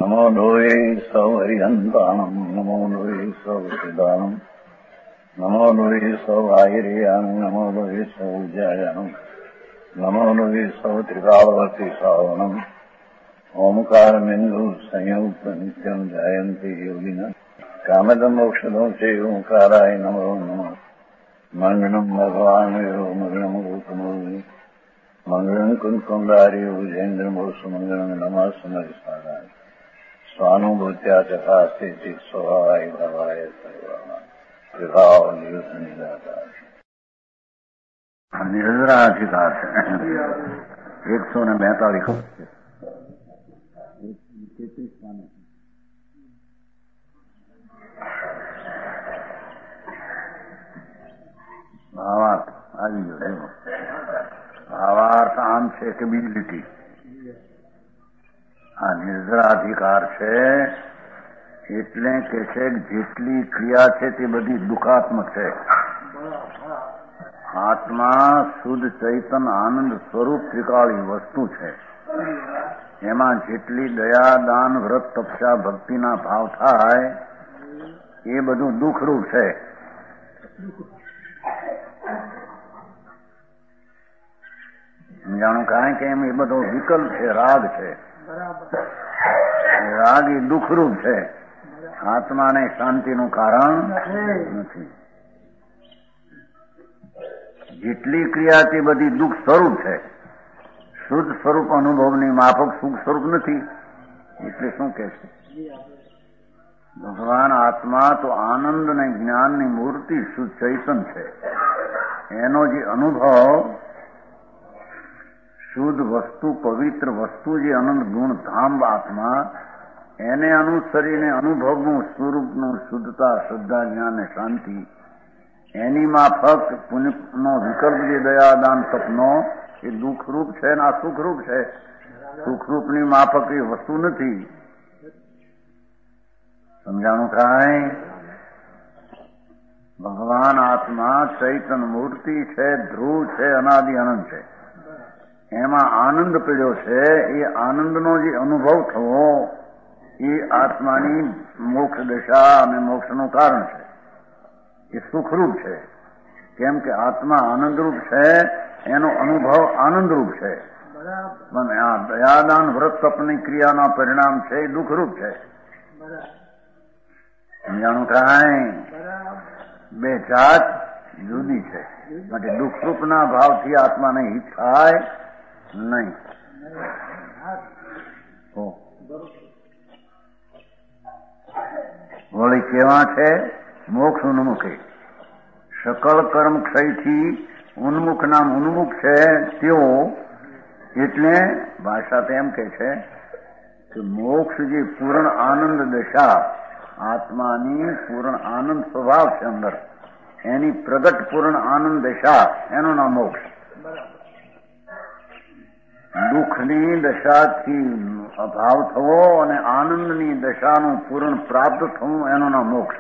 નમો લોહે સૌ હરિહંતાણમ નમો લોહે સૌ સિદાનમ નમો લોહે સૌ આયર્યાણમ નમો લોહે સૌ જયાણમ નમો લોહે સૌ ત્રિકાળવતી સાવનમ ઓમકાર બિંદુ સંયુક્ત નિત્યમ જયંતી યોગિના કામદમ મોક્ષદો છે ઓંકારાય નમો નમઃ મંગળમ ભગવાન મંગળમ ગૌતમોની મંગળમ કુંકુંડારી વિજેન્દ્રમોષ મંગળમ નમઃ સમરિસારાય સ્વાનુભૂત્યા ચકાસ્તી સ્વભાવાય ભવાય સર્વમાં વિભાવ નિયુદ્ધ નિરાકાર નિરંતરાધિકાર છે 142 ભાવાર્થ આવી ગયો. ભાવાર્થ આમ છે કે બિલિટી આ નિર્જરાધિકાર છે એટલે કે છે જેટલી ક્રિયા છે તે બધી દુઃખાત્મક છે. આત્મા શુદ્ધ ચૈતન આનંદ સ્વરૂપ ત્રિકાળી વસ્તુ છે. એમાં જેટલી દયા દાન વ્રત તપસ્યા ભક્તિના ભાવ થાય એ બધું દુઃખરૂપ છે. જાણું કારણ કે એમ એ બધો વિકલ્પ છે, રાગ છે. રાગ એ દુઃખરૂપ છે, આત્માને શાંતિનું કારણ નથી. જેટલી ક્રિયા તે બધી દુઃખ સ્વરૂપ છે. શુદ્ધ સ્વરૂપ અનુભવની માફક સુખ સ્વરૂપ નથી. એટલે શું કે છે ભગવાન આત્મા તો આનંદ અને જ્ઞાનની મૂર્તિ શુદ્ધ ચૈતન છે. એનો જે અનુભવ શુદ્ધ વસ્તુ પવિત્ર વસ્તુ જે અનંત ગુણ ધામ આત્મા એને અનુસરીને અનુભવનું સ્વરૂપનું શુદ્ધતા શ્રદ્ધા જ્ઞાન અને શાંતિ એની માફક પુણ્યનો વિકલ્પ જે દયાદાન તપનો એ દુઃખરૂપ છે ને આ સુખરૂપ છે. સુખરૂપની માફક એ વસ્તુ નથી. સમજાણું કાંઈ? ભગવાન આત્મા ચૈતન મૂર્તિ છે, ધ્રુવ છે, અનાદિ અનંત છે. એમાં આનંદ પીડ્યો છે. એ આનંદનો જે અનુભવ થવો એ આત્માની મોક્ષ દશા અને મોક્ષનું કારણ છે. એ સુખરૂપ છે. કેમ કે આત્મા આનંદરૂપ છે, એનો અનુભવ આનંદરૂપ છે. પણ આ દયાદાન વ્રત તપની ક્રિયાના પરિણામ છે એ દુઃખરૂપ છે. સમજાણું કાંઈ? બે જાત જુદી છે. માટે દુઃખરૂપના ભાવથી આત્માને હિત થાય નહીં. વળી કેવા છે? મોક્ષ ઉન્મુખે સકળ કર્મ ક્ષયથી ઉન્મુખ નામ ઉન્મુખ છે તેઓ. એટલે ભાષા તો એમ કે છે કે મોક્ષ જે પૂર્ણ આનંદ દશા આત્માની પૂર્ણ આનંદ સ્વભાવ છે અંદર એની પ્રગટ પૂર્ણ આનંદ દશા એનું નામ મોક્ષ. દુઃખની દશાથી અભાવ થવો અને આનંદની દશાનું પૂર્ણ પ્રાપ્ત થવું એનું નામ મોક્ષ.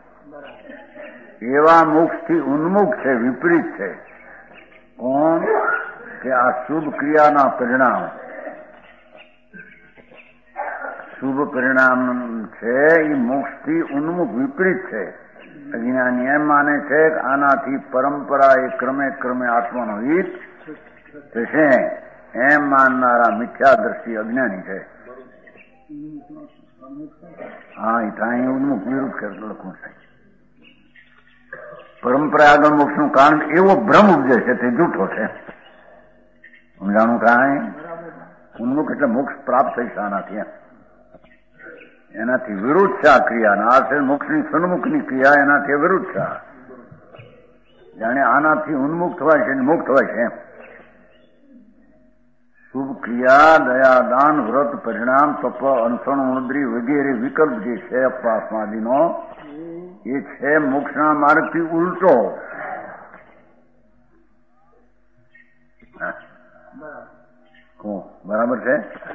એવા મોક્ષથી ઉન્મુખ છે, વિપરીત છે. કોણ? કે આ શુભ ક્રિયાના પરિણામ શુભ પરિણામ છે એ મોક્ષથી ઉન્મુખ વિપરીત છે. અજ્ઞાની એમ માને છે કે આનાથી પરંપરા એ ક્રમે ક્રમે આત્માનો હિત થશે એમ માનનારા મિથ્યા દ્રષ્ટિ અજ્ઞાની છે. હા એ થાય ઉન્મુખ વિરુદ્ધ કરતો લખવું થાય. પરંપરા આગળ મોક્ષનું કારણ એવો ભ્રમ ઉપજે છે તે જૂઠો છે. સમજાણું કાંઈ? ઉન્મુખ એટલે મોક્ષ પ્રાપ્ત થઈ શાનાથી એનાથી વિરુદ્ધ છે આ ક્રિયા. આ છે મોક્ષની સન્મુખની ક્રિયા, એનાથી વિરુદ્ધ છે. જાણે આનાથી ઉન્મુખ થવાય છે મુક્ત હોય છે એમ. શુભ ક્રિયા દયા દાન વ્રત પરિણામ તપ અનસણ ઉણદ્રી વગેરે વિકલ્પ જે છે અપાસમાદિનો એ છે મોક્ષના માર્ગથી ઉલટો. બરાબર છે.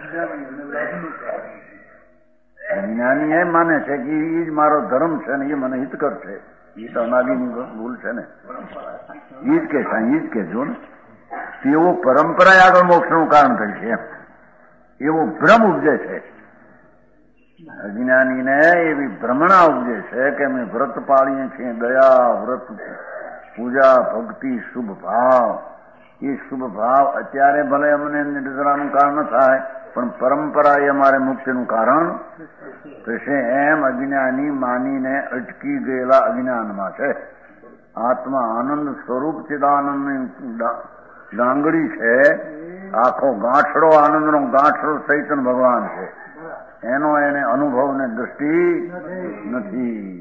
જ્ઞાની એમ માને છે કે એ જ મારો ધર્મ છે ને એ મને હિત કરશે. એ તો અનાદિની ભૂલ છે ને. એ જ કે એ જ કહેજો ને. તેવો પરંપરા આગળ મોક્ષનું કારણ થશે એમ એવો ભ્રમ ઉપજે છે. અજ્ઞાનીને એવી ભ્રમણા ઉપજે છે કે અમે વ્રત પાળીએ છીએ, દયા, વ્રત, પૂજા, ભક્તિ, શુભ ભાવ. એ શુભ ભાવ અત્યારે ભલે અમને નિદ્રાનું કારણ ન થાય, પણ પરંપરા એ અમારે મુક્તિનું કારણ થશે. એમ અજ્ઞાની માનીને અટકી ગયેલા અજ્ઞાનમાં છે. આત્મા આનંદ સ્વરૂપ ચિદાનંદની ડાંગડી છે. આખો ગાંઠડો આનંદનો ગાંઠડો ચૈતન્ય ભગવાન છે. એનો એને અનુભવ ને દ્રષ્ટિ નથી.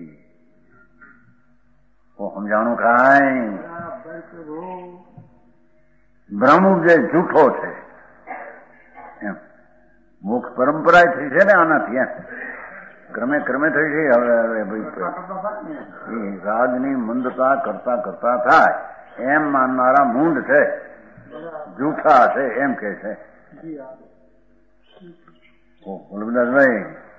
સમજાણું કાંઈ? બ્રહ્મ જે જૂઠો છે એમ મોક્ષ પરંપરા થઈ છે ને આનાથી. એમ ક્રમે ક્રમે થઈ છે. હવે ભાઈ રાગની મંદતા કરતા કરતા થાય એમ માનનારા મૂંડ છે, જૂઠા છે એમ કે છે. બોલબદાસભાઈ,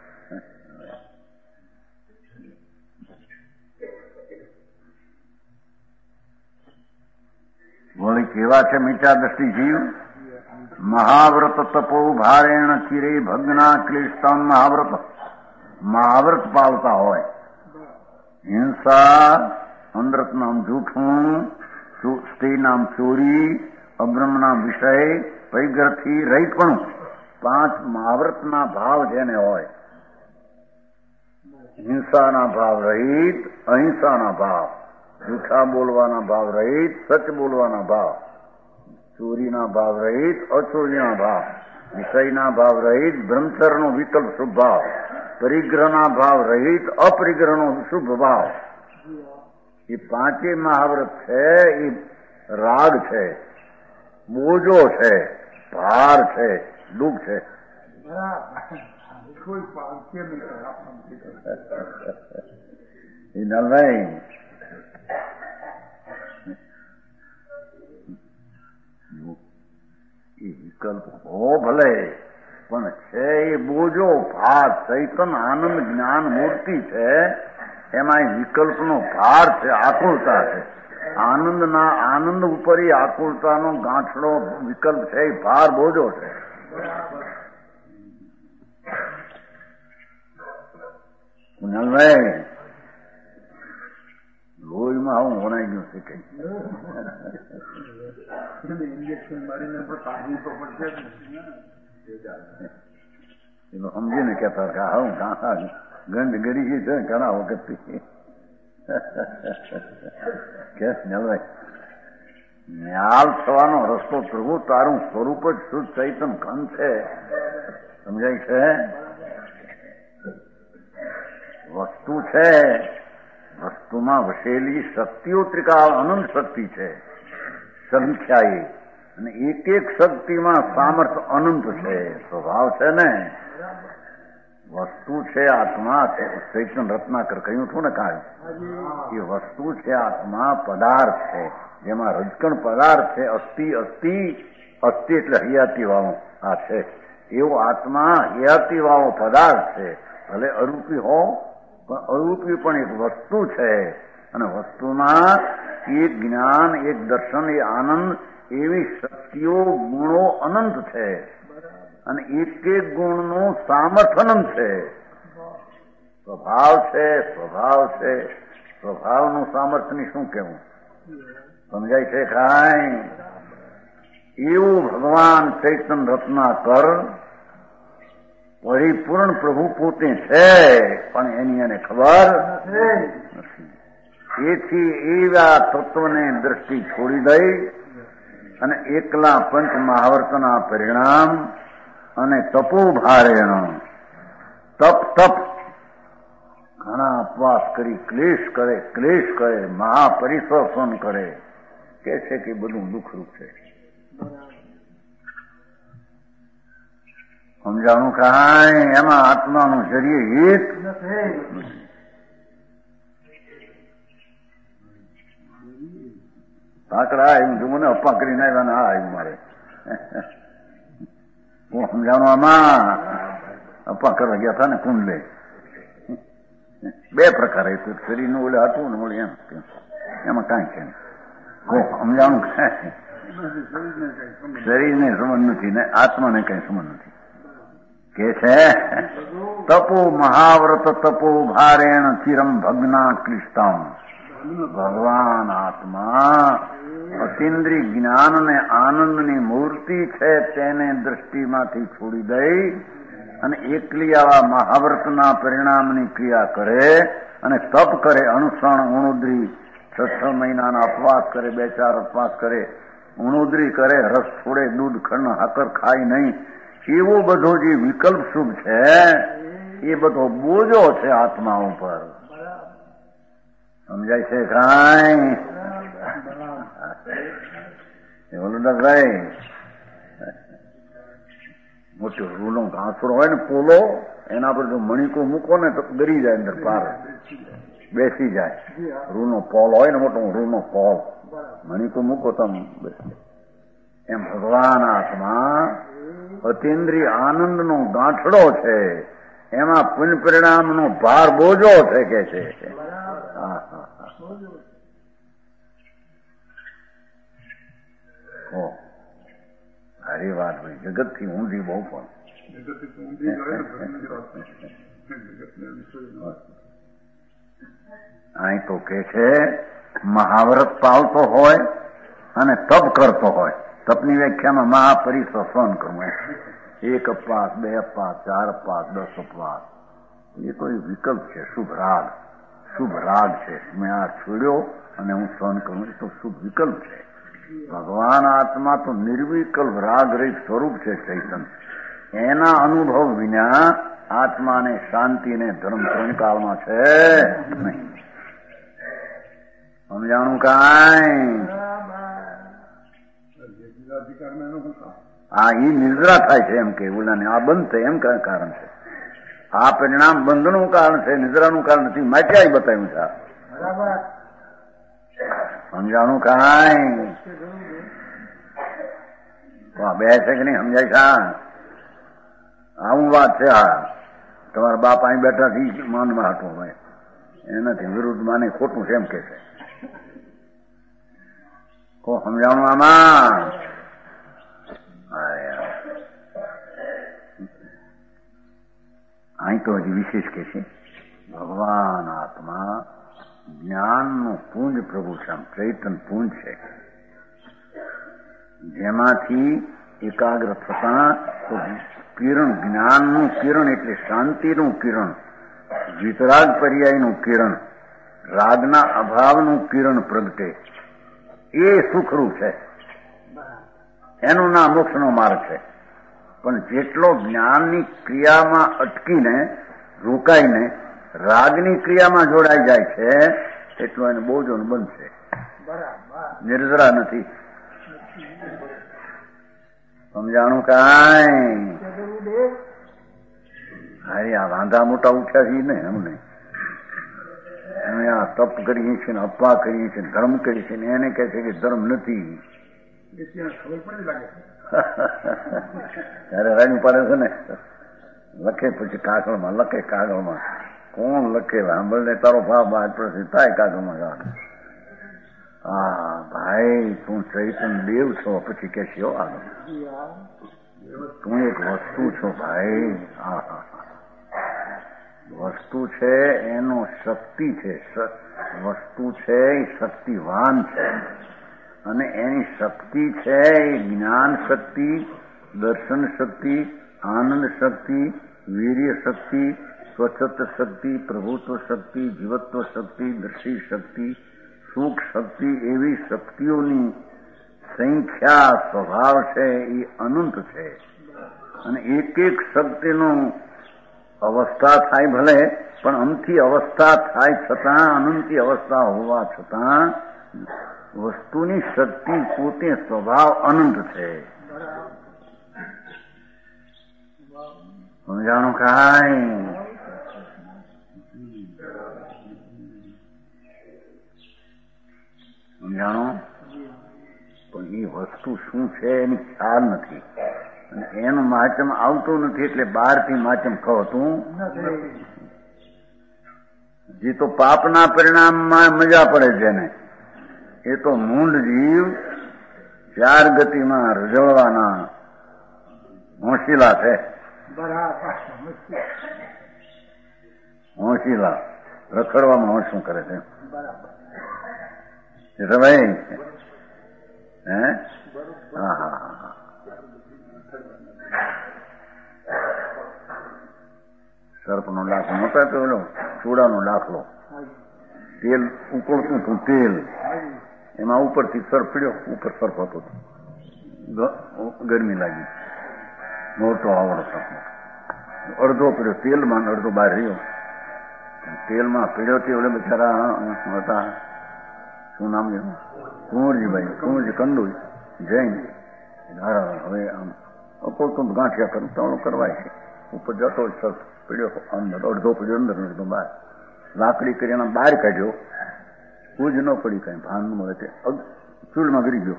બોલી કેવા છે મીઠા દ્રષ્ટિ જીવ. મહાવ્રત તપો ભારેણ ચિરે ભગ્ના ક્લિષ્ટમ. મહાવ્રત પાળતા હોય, હિંસા, અંધરત નામ જૂઠું, સ્ત્રી નામ ચોરી, અબ્રહ્મ નામ વિષય, પૈગ્રથી રહિતપણું. 5 મહાવ્રતના ભાવ જેને હોય, હિંસાના ભાવ રહિત, અહિંસાના ભાવ, જૂઠા બોલવાના ભાવ રહિત, સચ બોલવાના ભાવ, ચોરીના ભાવ રહિત, અચોરીના ભાવ, વિષયના ભાવ રહિત, બ્રહ્મચર્યનો વિકલ્પ શુભ ભાવ, પરિગ્રહના ભાવ રહિત, અપરિગ્રહનો શુભ ભાવ. એ 5 મહાવ્રત છે. એ રાગ છે, બોજો છે, ભાર છે, દુઃખ છે. નલભાઈ, એ વિકલ્પ હો ભલે, પણ છે એ બોજો, ભાર, ચૈતન, આનંદ, જ્ઞાન મૂર્તિ છે. એમાં એ વિકલ્પનો ભાર છે, આકુળતા છે. આનંદ ઉપર એ આકુળતાનો ગાંઠડો વિકલ્પ છે. એ ભાર, બોજો છે. કુનાલભાઈ, લોહીમાં આવું વણાઈ ગયું છે કઈ. ઇન્જેક્શન મારીને કાઢવું તો પડશે એનું સમજીને કેતા કે આવું ગંધ ગળી ગઈ છે ઘણા વખતથી. કે નલભાઈ, ન્યાલ થવાનો રસ્તો પ્રભુ તારું સ્વરૂપ જ શુદ્ધ ચૈતન ઘન છે. સમજાય છે? વસ્તુ છે, વસ્તુમાં વસેલી શક્તિઓ ત્રિકાળ અનંત શક્તિ છે, સંખ્યાએ. અને એક એક શક્તિમાં સામર્થ્ય અનંત છે. સ્વભાવ છે ને, વસ્તુ છે આત્મા છે. ચૈતન રત્નાકર કહ્યું હતું ને કાંઈ, એ વસ્તુ છે આત્મા, પદાર્થ છે. જેમાં રજકણ પદાર્થ છે. અસ્થિ એટલે હયાતી વાળો આ છે. એવો આત્મા હયાતી વાળો પદાર્થ છે. ભલે અરૂપી હો, પણ અરૂપી પણ એક વસ્તુ છે. અને વસ્તુમાં એક જ્ઞાન, એક દર્શન, એ આનંદ, એવી શક્તિઓ, ગુણો અનંત છે. અને એક એક ગુણનું સામર્થ્ય અનંત છે. સ્વભાવ છે, સ્વભાવનું સામર્થ્યની શું કહેવું? સમજાય છે કાંઈ? એવું ભગવાન ચૈતન રત્નાકર પરિપૂર્ણ પ્રભુ પોતે છે, પણ એની એને ખબર નથી. એથી એવા તત્વને દ્રષ્ટિ છોડી દઈ અને એકલા પંચ મહાવર્તના પરિણામ અને તપો ભારેણ, તપ ઘણા ઉપવાસ કરી ક્લેશ કરે, મહાપરિશ્રમ કરે, કે છે કે બધું દુઃખરૂપ છે. સમજાણું કાંઈ? એમાં આત્માનું શરીર હિત કાકડા આવ્યું છું મને અપ્પા કરીને આવ્યા ને આ આવ્યું મારે. હું સમજાણું આમાં અપ્પા કરવા ગયા હતા ને કુંડલે 2 પ્રકાર હતું. શરીરનું ઓલે હતું ને ઓલે એમ, એમાં કાંઈ છે સમજાણું કાંઈ? શરીરને સંબંધ નથી ને આત્માને કઈ સંબંધ નથી. કે છે તપો મહાવ્રત તપો ભારેણ ચિરમ ભગ્ના ક્લિષ્ટમ. ભગવાન આત્મા અતિન્દ્રિય જ્ઞાન ને આનંદની મૂર્તિ છે, તેને દ્રષ્ટિમાંથી છોડી દઈ અને એકલી આવા મહાવ્રતના પરિણામની ક્રિયા કરે અને તપ કરે, અણુસણ ઉણુદ્રી 6 મહિનાના અપવાસ કરે, 2-4 અપવાસ કરે, ઉણુદ્રી કરે, રસ છોડે, દૂધ ખંડ હાકર ખાય નહીં, એવો બધો જે વિકલ્પ શુભ છે એ બધો બોજો છે આત્મા ઉપર. સમજાય છે કાંઈ? વલ્લભભાઈ મોટો રૂનો ઘાસડો હોય ને પોલો, એના પર જો મણિકો મૂકો ને તો ગરી જાય, અંદર પાર બેસી જાય. રૂનો પોલ હોય ને મોટો રૂનો પોલ, મણિકો મૂકો તો બેસી. એમ ભગવાન આત્મા અતિન્દ્રિય આનંદનો ગાંઠડો છે, એમાં પુણ્ય પરિણામનો ભાર બોજો છે કે છે. સારી વાત ભાઈ, જગત થી ઊંધી બહુ પણ. અહીં તો કે છે મહાવ્રત પાળતો હોય અને તપ કરતો હોય. તપની વ્યાખ્યામાં મહાપરિશ્વસન કરવું, 1 અપવાસ, 2 અપવાસ, 4 અપવાસ, 10 અપવાસ, એ કોઈ વિકલ્પ છે. શુભ રાગ છે. મેં આ છોડ્યો અને હું સહન કરું, એ તો શુભ વિકલ્પ છે. ભગવાન આત્મા તો નિર્વિકલ્પ રાગ રહિત સ્વરૂપ છે ચૈતન્ય. એના અનુભવ વિના આત્માને શાંતિ ને ધર્મ ત્રણકાળમાં છે નહીં. સમજાણું કાંઈ? આ ઈ નિદ્રા થાય છે એમ કે ઓલાને આ બંધ થાય એમ કઈ કારણ છે. આ પરિણામ બંધનું કારણ છે, નિદ્રાનું કારણ નથી. માટ્યા બતાવ્યું છે. સમજાણું કાંઈ? બે છે કે નહીં? સમજાય છે? આવું વાત છે. આ તમારા બાપ અહીં બેઠા થી માનમાં હતું હોય એનાથી વિરુદ્ધ માને ખોટું છે એમ કે છે. કો સમજાણું આમાં? અહીં તો હજી વિશેષ કે છે ભગવાન આત્મા જ્ઞાનનું પુંજ પ્રભુ શ્યામ ચૈતન પુંજ છે, જેમાંથી એકાગ્ર થતા તો કિરણ, જ્ઞાનનું કિરણ એટલે શાંતિનું કિરણ, વિતરાગ પર્યાયનું કિરણ, રાગના અભાવનું કિરણ પ્રગટે. એ સુખરૂપ છે. એનું નામ મોક્ષનો માર્ગ છે. પણ જેટલો જ્ઞાનની ક્રિયામાં અટકીને રોકાઈને રાગની ક્રિયામાં જોડાઈ જાય છે એટલો એને બોજો બનશે. નિર્જરા નથી. સમજાણું કાંઈ? અરે આ વાંધા મોટા ઉઠ્યા છીએ ને અમને. અમે આ તપ કરીએ છીએ ને અપવા કરીએ છીએ, ધર્મ કરીએ છીએ ને એને કહે છે કે ધર્મ નથી. ત્યારે રાડ્યું પાડે છે ને, લખે પછી કાગળમાં, લખે કાગળમાં. કોણ લખે? સાંભળને તારો ભાવ બાદ પછી થાય કાગળમાં. હા ભાઈ, તું ચૈતન દેવ છો પછી કે છે આગળ તું એક વસ્તુ છો ભાઈ. વસ્તુ છે એનો શક્તિ છે, વસ્તુ છે એ શક્તિવાન છે, અને એની શક્તિ છે એ જ્ઞાન શક્તિ, દર્શન શક્તિ, આનંદ શક્તિ, વીર્ય શક્તિ, સ્વચ્છત શક્તિ, પ્રભુત્વ શક્તિ, જીવત્વ શક્તિ, દ્રષ્ટિ શક્તિ, સુખ શક્તિ, એવી શક્તિઓની સંખ્યા સ્વભાવ છે એ અનંત છે. અને એક એક શક્તિનું અવસ્થા થાય ભલે, પણ અમથી અવસ્થા થાય છતાં, અનંતી અવસ્થા હોવા છતાં વસ્તુની શક્તિ પોતે સ્વભાવ અનંત છે. સમજાણું કાંઈ? સમજાણું? પણ એ વસ્તુ શું છે એની ખ્યાલ નથી, અને એનું માચમ આવતું નથી, એટલે બહારથી માચમ ખવતું નથી. જે તો પાપના પરિણામમાં મજા પડે છે ને, એ તો મૂંડ જીવ 4 ગતિમાં રજળવાના હોંશીલા છે. હોંશીલા રખડવામાં હોંશ શું કરે છે ભાઈ? હે? હા હા હા. સર્પનો દાખલો નહોતો પેલો ચૂડાનો દાખલો. તેલ ઉકળતું હતું, તેલ એમાં ઉપરથી સર્પ પડ્યો, ઉપર સર્પ હતો, ગરમી લાગી, મોટો આવડો સર્પ, અડધો પડ્યો તેલમાં, અડધો બહાર રહ્યો. તેલમાં પીડ્યો તે ઓલે બિચારા હતા, શું નામ છે, કુંવરજી કંડુ જૈન. હવે આમ અપોતું ગાંઠિયા કરું તો કરવાય છે. ઉપર જતો સર્પ પીડ્યો અંદર, અડધો પીડ્યો અંદર, અડધો બહાર. લાકડી કરી એના બહાર કાઢ્યો, કુજ ન પડી, કઈ ભાન ન મળે, તે ચૂલમાં ગરી ગયો.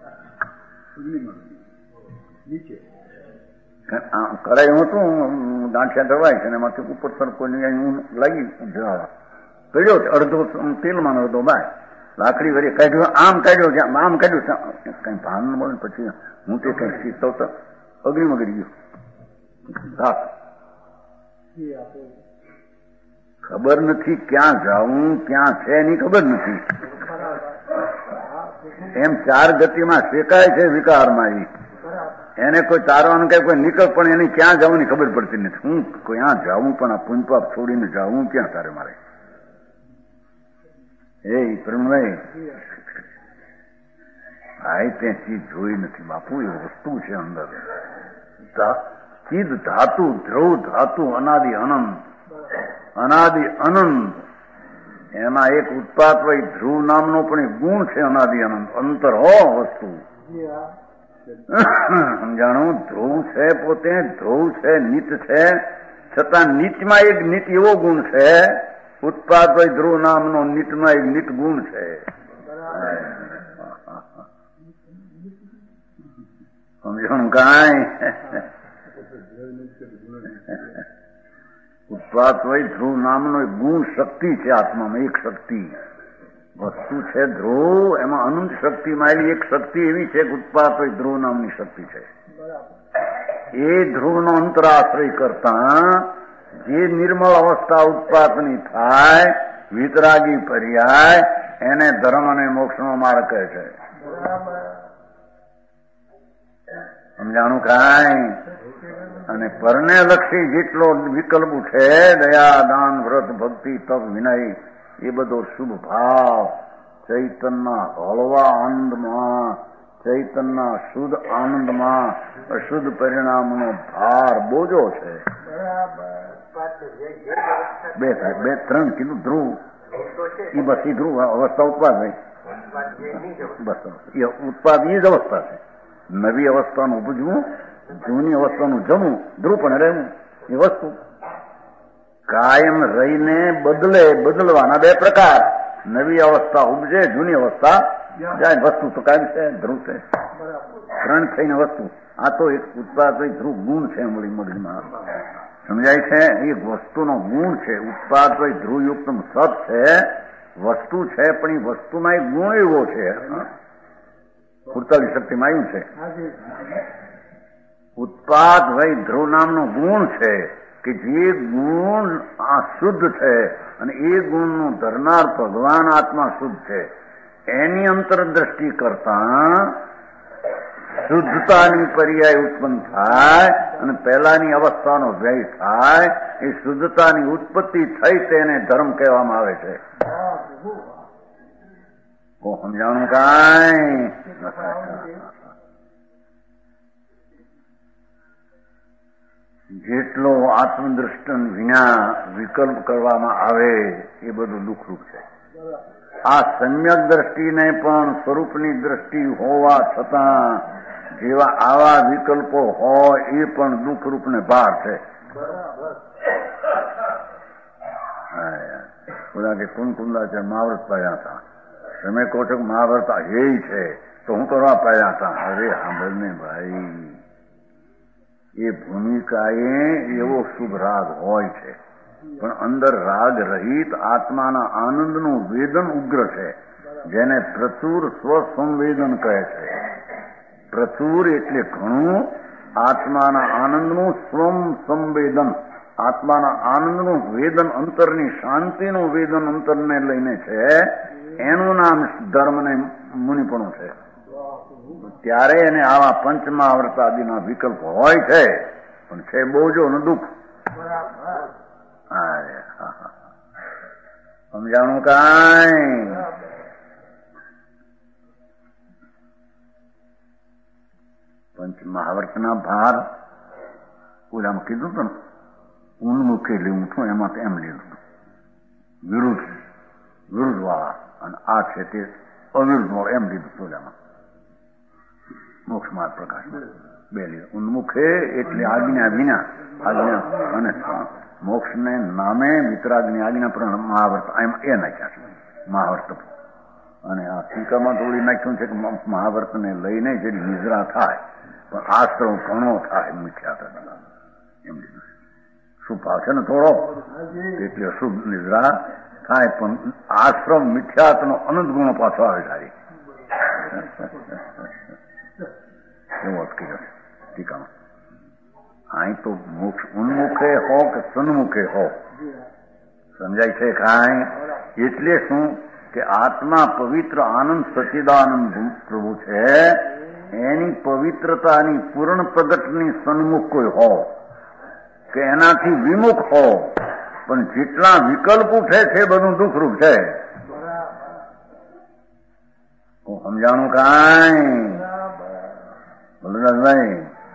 કરાયું હતું ગાંઠિયા દવાય છે, એમાંથી ઉપર સર્પ લાગી જવા પડ્યો, અડધો તેલમાં અડધો બહાર. લાકડી વળી કાઢ્યો, આમ કાઢ્યો, આમ કાઢ્યું, કઈ ભાન ન મળે. પછી હું તે કઈ શીખતો અગ્નિમાં ગરી ગયો. ખબર નથી ક્યાં જાવું, ક્યાં છે એની ખબર નથી. એમ ચાર ગતિમાં શેકાય છે વિકારમાં. એને કોઈ તારવાનું કે કોઈ નીકળ, પણ એની ક્યાં જવાની ખબર પડતી નથી. હું ક્યાં જાઉં, પણ આ પુંજપાપ છોડીને જાઉં ક્યાં તારે મારે? એ પ્રણભાઈ ભાઈ તે ચીજ જોઈ નથી બાપુ. એ વસ્તુ છે અંદર, ચીજ ધાતુ, ધ્રુવ ધાતુ, અનાદિ અનંત, અનાદિ અનંત. એમાં એક ઉત્પાદ હોય ધ્રુવ નામનો પણ એક ગુણ છે, અનાદિ અનંત, અંતર હો વસ્તુ. સમજાણું? ધ્રુવ છે, પોતે ધ્રુવ છે, નિત છે, છતાં નીચમાં એક નિત એવો ગુણ છે. ઉત્પાદ હોય ધ્રુવ નામનો, નિતમાં એક નિત ગુણ છે. સમજાણું? કાંઈ ઉત્પાદ હોય ધ્રુવ નામનો એક ગુણ, શક્તિ છે આત્મામાં, એક શક્તિ વસ્તુ છે ધ્રુવ. એમાં અનંત શક્તિમાં એવી એક શક્તિ એવી છે કે ઉત્પાદ હોય ધ્રુવ નામની શક્તિ છે. એ ધ્રુવનો અંતરાશ્રય કરતા જે નિર્મળ અવસ્થા ઉત્પાદની થાય, વિતરાગી પર્યાય, એને ધર્મ અને મોક્ષનો માર્ગ કહે છે. સમજાણું? કાંઈ અને પરને લક્ષી જેટલો વિકલ્પ છે, દયા, દાન, વ્રત, ભક્તિ, તપ, વિનય, એ બધો શુભ ભાવ ચૈતનના હળવા આનંદમાં, ચૈતનના શુદ્ધ આનંદમાં અશુદ્ધ પરિણામનો ભાર બોજો છે. બે ત્રણ કીધું ધ્રુવ, એ બસ એ ધ્રુવ અવસ્થા ઉત્પાદ હોય, બસ એ ઉત્પાદ એ જ અવસ્થા છે. નવી અવસ્થાનું ઉપજવું, જૂની અવસ્થાનું જમવું, ધ્રુવ પણ રહેવું, એ વસ્તુ કાયમ રહીને બદલવાના બે પ્રકાર. નવી અવસ્થા ઉપજે, જૂની અવસ્થા જાય. વસ્તુ તો કાયમ છે, ધ્રુવ છે, ત્રણ થઈને વસ્તુ. આ તો એક ઉત્પાદ ધ્રુવ ગુણ છે મગજમાં. સમજાય છે? એ વસ્તુનો ગુણ છે. ઉત્પાદ ધ્રુવયુક્ત સત છે, વસ્તુ છે, પણ એ વસ્તુમાં એક ગુણ એવો છે. 48 શક્તિમાં આવ્યું છે. ઉત્પાદ ધ્રુવ નામનો ગુણ છે કે જે ગુણ આ શુદ્ધ છે, અને એ ગુણનું ધરનાર ભગવાન આત્મા શુદ્ધ છે. એની અંતરદ્રષ્ટિ કરતા શુદ્ધતાની પર્યાય ઉત્પન્ન થાય અને પહેલાની અવસ્થાનો વ્યય થાય. એ શુદ્ધતાની ઉત્પત્તિ થઈ તેને ધર્મ કહેવામાં આવે છે. સમજાણું? કાંઈ જેટલો આત્મદૃષ્ટન વિના વિકલ્પ કરવામાં આવે એ બધું દુઃખરૂપ છે. આ સમ્યક દ્રષ્ટિને પણ સ્વરૂપની દ્રષ્ટિ હોવા છતાં જેવા આવા વિકલ્પો હોય એ પણ દુઃખરૂપ ને ભાર છે. બોલા કે કુંકુંદા છે, મહાવ્રત પાયા હતા. તમે કહો છો કે મહાભારત એ છે તો હું કરવા પાયા હતા. અરે સાંભળને ભાઈ, એ ભૂમિકાએ એવો શુભ રાગ હોય છે, પણ અંદર રાગ રહિત આત્માના આનંદનું વેદન ઉગ્ર છે, જેને પ્રચુર સ્વસંવેદન કહે છે. પ્રચુર એટલે ઘણું, આત્માના આનંદનું સ્વમ સંવેદન, આત્માના આનંદનું વેદન અંતરની શાંતિનું વેદન અંતરને લઈને છે, એનું નામ ધર્મ ને મુનિપણું છે. ત્યારે એને આવા પંચમહાવર્ત આદિના વિકલ્પ હોય છે, પણ છે બોજો ને દુઃખ. સમજાણું કાંઈ? પંચમહાવર્તના ભાર ઓલામાં કીધું હતું ને, ઉન્મુખે લેવું છું, એમાં એમ લીધું વિરુદ્ધ વાળા, અને આ છે તે અવિરુદ્ધ વાળા એમ લીધું ઓલામાં. મોક્ષ માર્ગ પ્રકાશ બે લીધું. ઉન્મુખે એટલે આજ્ઞા વિના, આજ્ઞા અને મોક્ષને નામે વિતરાગની આજ્ઞા પર મહાવર્ત એમ એ નાખ્યા છે મહાવર્ત. અને આ ટીકામાં થોડી નાખ્યું છે કે મહાવર્તને લઈને જે નિદ્રા થાય પણ આશ્રમ ઘણો થાય મિથ્યા એમ લીધું. શુભ ભાવ છે ને થોડો, એટલે શુભ નિદ્રા થાય પણ આશ્રમ મિથ્યાત્વનો અનંત ગુણો પાછો આવે સારી એવો અટકી જશે ટીકામાં. અહીં તો મોક્ષ ઉન્મુખે હો કે સન્મુખે હો, સમજાય છે કાંઈ? એટલે શું કે આત્મા પવિત્ર આનંદ સચ્ચિદાનંદ પ્રભુ છે, એની પવિત્રતાની પૂર્ણ પ્રગટની સન્મુખ કોઈ હો કે એનાથી વિમુખ હો, પણ જેટલા વિકલ્પ ઉઠે છે બધું દુઃખરૂપ છે. સમજાણું કાંઈ? બલરાજભાઈ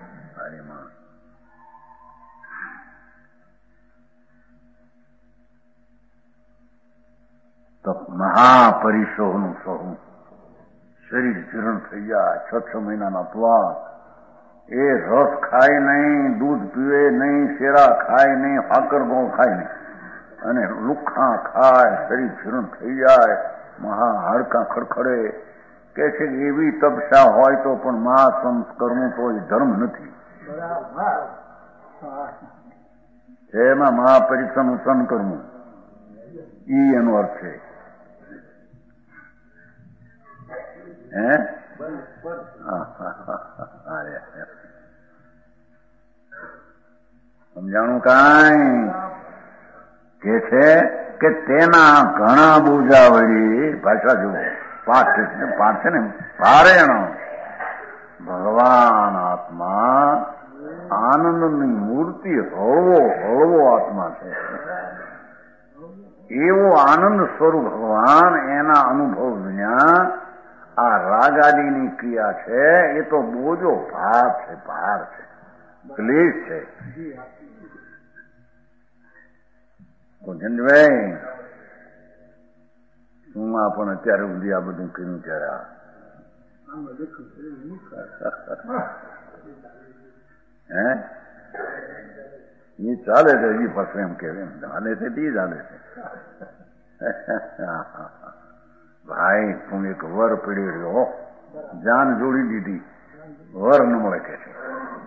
તો મહાપરિશોહનું સહું શરીર જીર્ણ થઈ જાય, 6 મહિનાના ત્વાક, એ રસ ખાય નહીં, દૂધ પીવે નહીં, શેરા ખાય નહીં, હાકર ગોળ ખાય નહીં, અને લુખ્ખા ખાય, શરીર જીર્ણ થઈ જાય, મહા હાડકાં ખડખડે. કે છે કે એવી તપસ્યા હોય તો પણ મહાસંસ કરવું તો એ ધર્મ નથી. એમાં મહાપરીક્ષાનું સન કરવું ઈ એનો અર્થ છે. સમજાણું કાંઈ? કે છે કે તેના ઘણા બોજા વળી, ભાષા જુઓ, પાઠ છે ને, પારેણ ભગવાન આત્મા આનંદની મૂર્તિ હળવો આત્મા છે. એવો આનંદ સ્વરૂપ ભગવાન, એના અનુભવ વિના આ રાગાદીની ક્રિયા છે એ તો બોજો ભાર છે, ક્લેશ છે. જનભાઈ હું પણ અત્યારે સુધી આ બધું કર્યું ત્યારે એ ચાલે છે હજી પાછું એમ કે ચાલે છે તે ચાલે છે. ભાઈ તું એક વર પડી રહ્યો, જાન જોડી દીધી, વર ન મળે કે છે.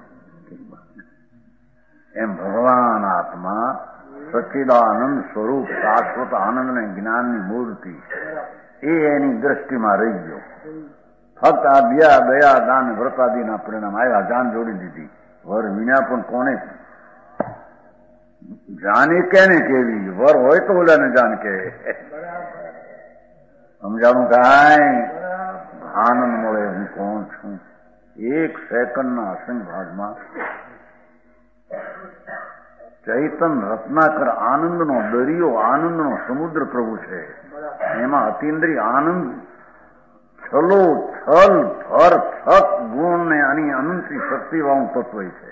એમ ભગવાન આત્મા સચ્ચિદાનંદ સ્વરૂપ શાશ્વત આનંદ અને જ્ઞાનની મૂર્તિ એ એની દ્રષ્ટિમાં રહી ગયો. ફક્ત આ દયા દાન વ્રતાદિના પરિણામ આવ્યા, જાન જોડી દીધી. વર વિના પણ કોને જાને કેને કેવી? વર હોય તો ઓલાને જાન કે. સમજાણું કાંઈ? આનંદ મળે હું કોણ છું. 1 સેકન્ડના અસંગ ભાગમાં ચૈતન રત્નાકર આનંદનો દરિયો, આનંદનો સમુદ્ર પ્રભુ છે. એમાં અતિન્દ્રિય આનંદ છલો છલ થર થક ગુણ ને આની અનંતી શક્તિવાળું તત્વ છે.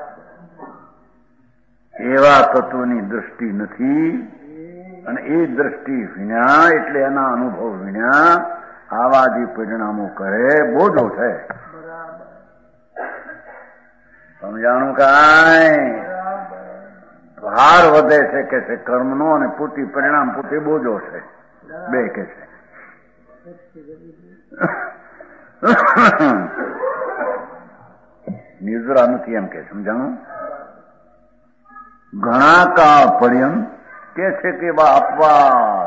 એવા તત્વની દ્રષ્ટિ નથી, અને એ દ્રષ્ટિ વિના, એટલે એના અનુભવ વિના આવા જે પરિણામો કરે બોજો છે. સમજાણું કાંઈ? ભાર વધે છે કે છે કર્મનો, અને પોતી પરિણામ પોતે બોજો છે, બે કે છે. નિદ્રા નથી એમ કે. સમજાણું? ઘણા કાળ પર્યંત કે છે કે અપવાસ,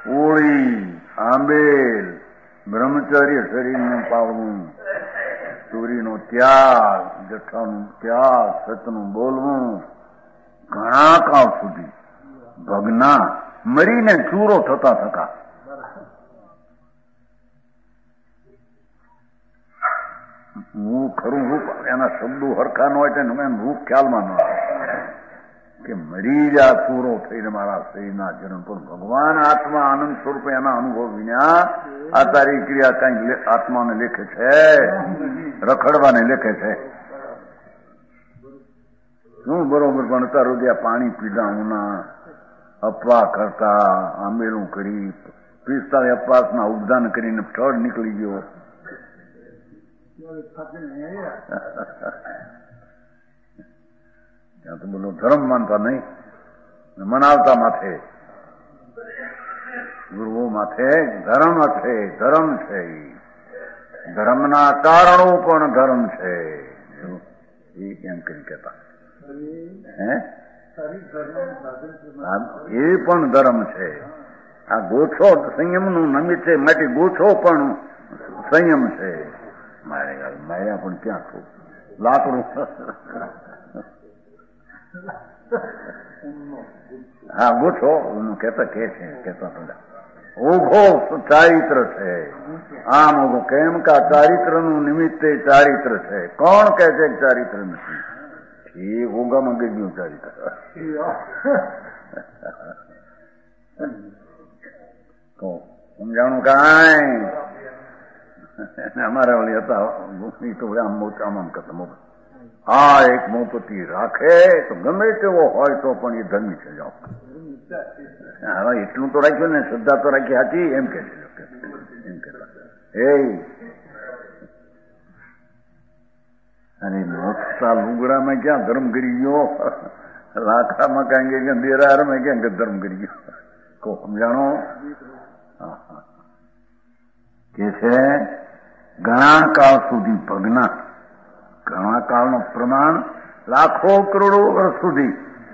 ઓળી, આંબેલ, બ્રહ્મચર્ય શરીરનું પાળવું, ચોરીનો ત્યાગ, જઠ્ઠાનો ત્યાગ, સતનું બોલવું, ઘણા કાળ સુધી ભગના મરીને ચૂરો થતા થતા હું ખરું રૂપ એના શબ્દો હરખા ન હોય તો એમ રૂપ ખ્યાલમાં ન આવે કે મરી જા ચૂરો થઈને મારા શરીરના જન્મ પર ભગવાન આત્મા આનંદ સ્વરૂપે એના અનુભવ વિના આ તારી ક્રિયા કઈ આત્માને લેખે છે, રખડવાને લેખે છે. શું બરોબર પણ અત્યાર સુધી આ પાણી પીધા ઉના અપવા કરતા આંબેલું કરી 45 અપવાસના ઉદ્ધાન કરીને ઠળ નીકળી ગયો. ત્યાં તો બોલો ધર્મ માનતા નહીં, મનાવતા માથે ગુરુઓ માથે ધર્મ છે, ધર્મ છે. ધર્મના કારણો પણ ધર્મ છે એ એમ કરી કહેતા. એ પણ ધર્મ છે. આ ગોછો સંયમનું નિમિત્ત છે, માટે ગોછો પણ સંયમ છે. માર્યા પણ ક્યાં છું લાકડું. હા ગોછો કેતા કે છે કેતા ઓઘો ચારિત્ર છે. આમ ઓઘો કેમ કે આ ચારિત્ર નું નિમિત્તે ચારિત્ર છે. કોણ કે છે ચારિત્ર નથી? એ ઓગામાં ગઈ ગયું ચારિત્ર. સમજાણું કાંઈ અમારા વાળી હતા તો આમ આમ કરતા મોકલ. હા એક મોપતિ રાખે તો ગમે તેવો હોય તો પણ એ ધર્મી છે. જાઓ હવે એટલું તો રાખ્યું ને, શ્રદ્ધા તો રાખી હતી એમ કે છે. એમ કેતા અને મોટા લુગડામાં ક્યાં ધર્મ કરી ગયો, લાકડામાં ક્યાં ગયા, દેરારમાં ક્યાં ધર્મ કરી ગયો. કો સમજાણો કે છે ઘણા કાળ સુધી ભગના, ઘણા કાળનો પ્રમાણ લાખો કરોડો વર્ષ સુધી,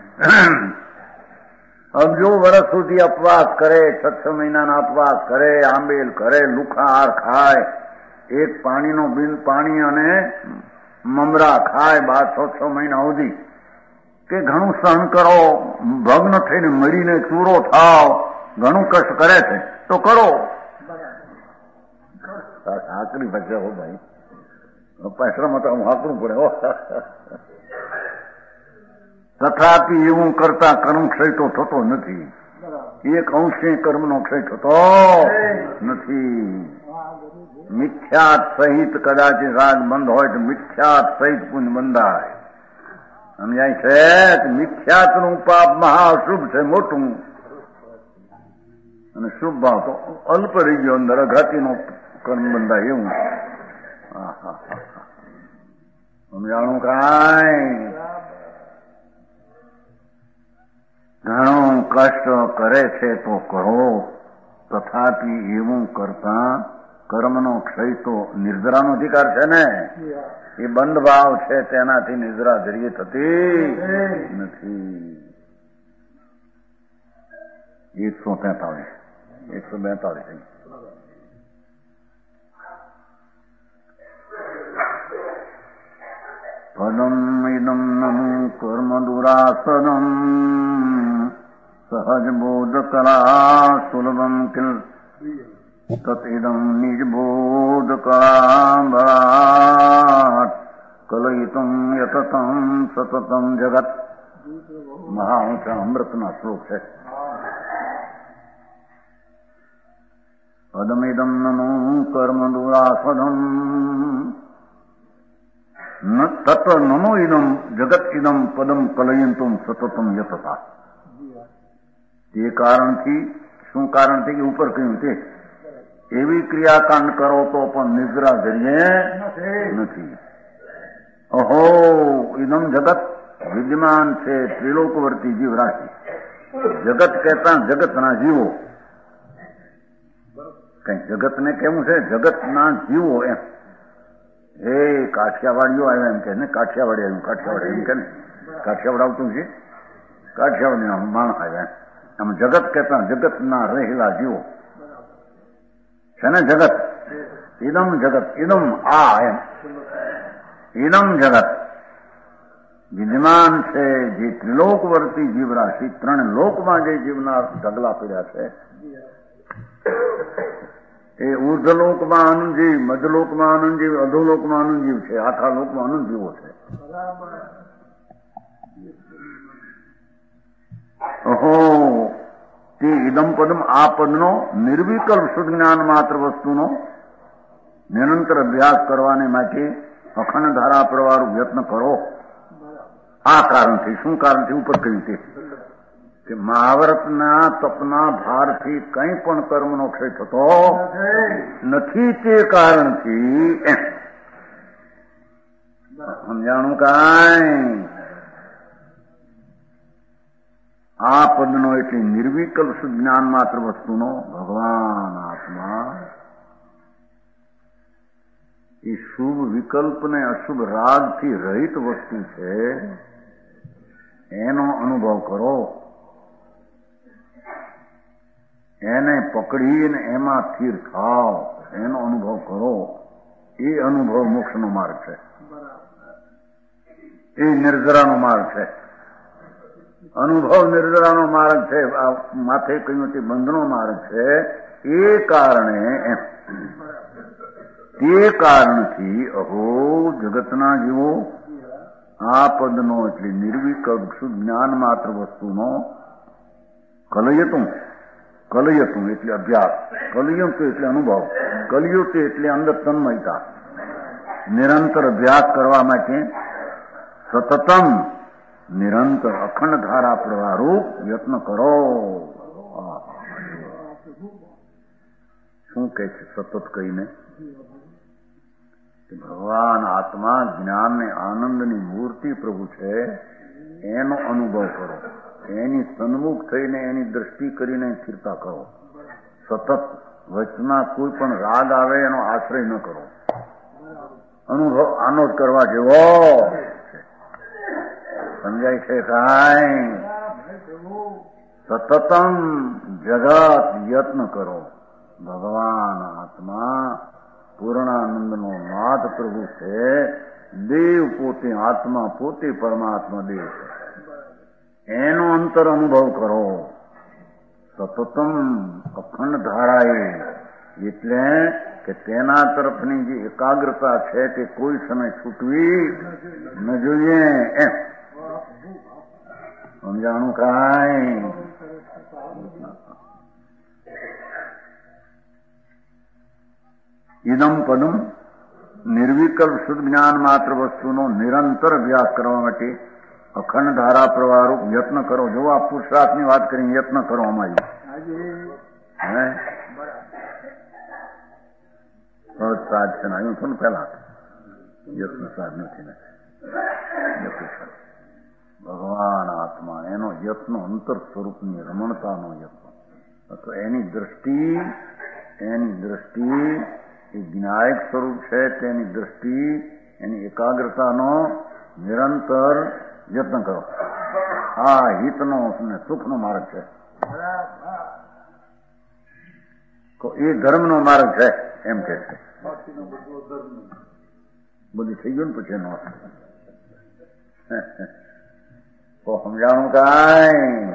અબજો વર્ષ સુધી અપવાસ કરે, 6 મહિનાના અપવાસ કરે, આંબેલ કરે, લુખાહાર ખાય, એક પાણીનો બિન પાણી અને મમરા ખાય 6 મહિના સુધી, કે ઘણું સહન કરો, ભગ્ન થઈને મરીને ચૂરો થાવ, ઘણું કષ્ટ કરે છે તો કરો. આકરી બચ્યા હો ભાઈ, પાછળમાં તો હાકરું પડે હો. તથાપી એવું કરતા કર્મ ક્ષય તો થતો નથી. એક અંશે કર્મનો ક્ષય થતો નથી. મિથ્યાત સહિત કદાચ રાગ બંધ હોય તો મિથ્યાત સહિત પુણ્ય બંધાય. સમજાય છે? મિથ્યાત નું પાપ મહાશુભ છે, મોટું, અને શુભ ભાવ તો અલ્પ રહી ગયો, અંદર અઘાતી નો કર્મ બંધાય એવું. સમજાણું કાંઈ? ઘણું કષ્ટ કરે છે તો કરો, તથાપી એવું કરતા કર્મનો ક્ષય તો નિર્જરાનો અધિકાર છે ને, એ બંધ ભાવ છે, તેનાથી નિદ્રા જરીએ થતી નથી. 142 પદમ ઇદમ નમુ કર્મ દુરાસદમ સહજ બોધ કલા સુલભમ કિલ તદમ નિજ બોધ કળાંબરાટ કલયિતુમ યતતમ સતતમ જગત. મહાંસ અમૃતના શ્લોક છે. પદમિદમ નમો કર્મ દુરાસદમ તત નમો ઇદમ જગત ઇદમ પદમ કલયંતુમ સતતમ યતતા. તે કારણથી, શું કારણથી કે ઉપર કહ્યું તે, એવી ક્રિયાકાંડ કરો તો પણ નિદ્રા જરીએ નથી. અહો ઇદમ જગત વિદ્યમાન છે ત્રિલોકવર્તી જીવરાશિ. જગત કહેતા જગતના જીવો, કઈ જગતને કેવું છે? જગતના જીવો એમ. એ કાઠિયાવાડીઓ આવ્યા એમ કે ને, કાઠિયાવાડી આવ્યું, કાઠિયાવાડી એમ કે ને, કાઠિયાવાડ આવતું છે, કાઠિયાવાડી માણસ આવ્યા. આમ જગત કહેતા જગતના રહેલા જીવો છે ને. જગત ઇદમ જગત ઇદમ આ એમ ઇદમ જગત વિદ્યમાન છે, જે ત્રિલોકવર્તી જીવરાશિ, 3 લોકમાં જે જીવના ઢગલા પડ્યા છે, એ ઉર્ધ્વલોકમાં અનુજીવ, મધ્યલોકમાં અનુજીવ, અધોલોકમાં અનુજીવ છે, આખા લોકમાં અનુજીવો છે. ઓહો, તે ઇદમ પદમ, આ પદનો નિર્વિકલ્પ શુદ્ધ જ્ઞાન માત્ર વસ્તુનો નિરંતર અભ્યાસ કરવાને માટે અખંડ ધારા પ્રવાહ યત્ન કરો. આ કારણથી, શું કારણથી ઉપર કહ્યું કે મહાવરતના તપના ભારથી કંઈ પણ કર્મનો ક્ષય થતો નથી. તે કારણથી સમજાણું કાંઈ આ પદનો એટલે નિર્વિકલ્પ જ્ઞાન માત્ર વસ્તુનો ભગવાન આત્મા એ શુભ વિકલ્પ ને અશુભ રાગથી રહિત વસ્તુ છે. એનો અનુભવ કરો, એને પકડીને એમાં સ્થિર થાવ, એનો અનુભવ કરો. એ અનુભવ મોક્ષનો માર્ગ છે, એ નિર્જરાનો માર્ગ છે. અનુભવ નિર્જરાનો માર્ગ છે, માથે કહ્યું તે બંધનો માર્ગ છે. એ કારણે તે કારણથી અહો જગતના જીવો આ પદનો એટલે નિર્વિકલ્પ શુદ્ધ જ્ઞાન માત્ર વસ્તુનો કલયતું એટલે અભ્યાસ, કલયુતું એટલે અનુભવ, કલયુતું એટલે અંદર તન્મયતા, નિરંતર અભ્યાસ કરવા માટે સતતમ નિરંતર અખંડ ધારા પ્રવાહરૂપ યત્ન કરો. શું કહે છે સતત કહીને? ભગવાન આત્મા જ્ઞાન ને આનંદની મૂર્તિ પ્રભુ છે, એનો અનુભવ કરો. એની સન્મુખ થઈને એની દ્રષ્ટિ કરીને સ્થિરતા કરો. સતત વચમાં કોઈ પણ રાગ આવે એનો આશ્રય ન કરો. અનુભવ આનો જ કરવા જેવો. સમજાય છે કાંઈ? સતતમ જગત યત્ન કરો. ભગવાન આત્મા પૂર્ણાનંદનો નાથ પ્રભુ છે. દેવ પોતે આત્મા, પોતે પરમાત્મા દેવ છે. એનો અંતર અનુભવ કરો. સતતમ અખંડ ધારાએ એટલે કે તેના તરફની જે એકાગ્રતા છે તે કોઈ સમય છૂટવી ન જોઈએ. એમ સમજાણું કાંઈ? ઇદમ પદમ નિર્વિકલ્પ શુદ્ધ જ્ઞાન માત્ર વસ્તુનો નિરંતર અભ્યાસ કરવા માટે અખંડ ધારા પ્રવાહરૂપ યત્ન કરો. જો આ પુરુષાર્થની વાત કરીને યત્ન કરો અમારી સહજ સાધ છે ને થોડું પેલા યત્ન સાધ નથી. ભગવાન આત્મા એનો યત્ન અંતર સ્વરૂપની રમણતાનો યત્ન, તો એની દ્રષ્ટિ એ જ્ઞાયક સ્વરૂપ છે. તેની દ્રષ્ટિ, એની એકાગ્રતાનો નિરંતર યત્ન કરો. આ હિતનો અને સુખનો માર્ગ છે. તો એ ધર્મનો માર્ગ છે એમ કે છે. બધું થઈ ગયું ને પછી એનો તો સમજાણું કાંઈ?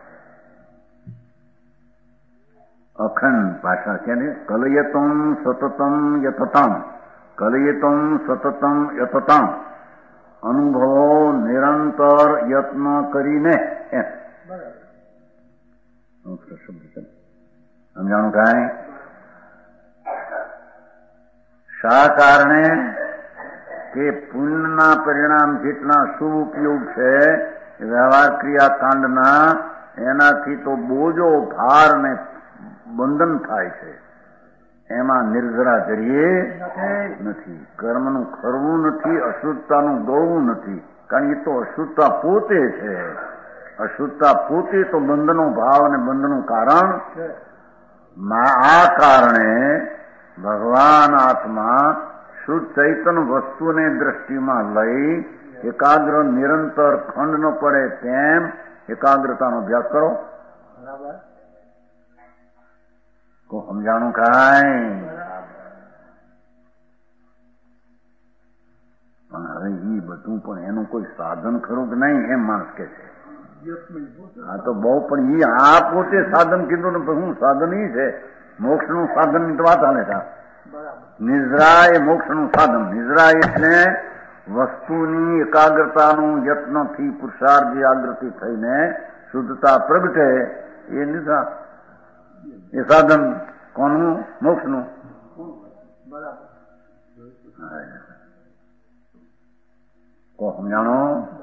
અખંડ ભાષા છે ને. કલયતમ સતતમ યતતામ, કલયતમ સતતમ યતતામ, અનુભવો નિરંતર યત્ન કરીને. એમ શબ્દ છે. સમજાણું કાંઈ? શા કારણે કે પુણ્યના પરિણામ જેટલા શુભ ઉપયોગ છે વ્યવહાર ક્રિયા કાંડના, એનાથી તો બોજો ભાર ને બંધન થાય છે. એમાં નિર્જરા જરીએ નથી. કર્મનું ખરવું નથી, અશુદ્ધતાનું ગૌવું નથી. કારણ એ તો અશુદ્ધતા પોતે છે. અશુદ્ધતા પોતે તો બંધનો ભાવ અને બંધનું કારણ. આ કારણે ભગવાન આત્મા શુદ્ધ ચૈતન્ય વસ્તુને દ્રષ્ટિમાં લઈ એકાગ્ર નિરંતર ખંડ ન પડે તેમ એકાગ્રતાનો અભ્યાસ કરો. બરાબર? તો સમજાણું કાંઈ? પણ હવે એ બધું પણ એનું કોઈ સાધન ખરું કે નહીં એમ માણસ કે છે. આ તો બહુ પણ એ આ પોતે સાધન કીધું ને હું સાધન એ છે મોક્ષનું સાધન ની તો વાત હાલે છે. નિદ્રા એ મોક્ષનું સાધન. નિદ્રા એટલે વસ્તુની એકાગ્રતાનું યત્નથી પુરુષાર્થ જાગૃતિ થઈને શુદ્ધતા પ્રગટે એ નિદ્રા એ સાધન કોનું મોક્ષનું. કો સમજાણો.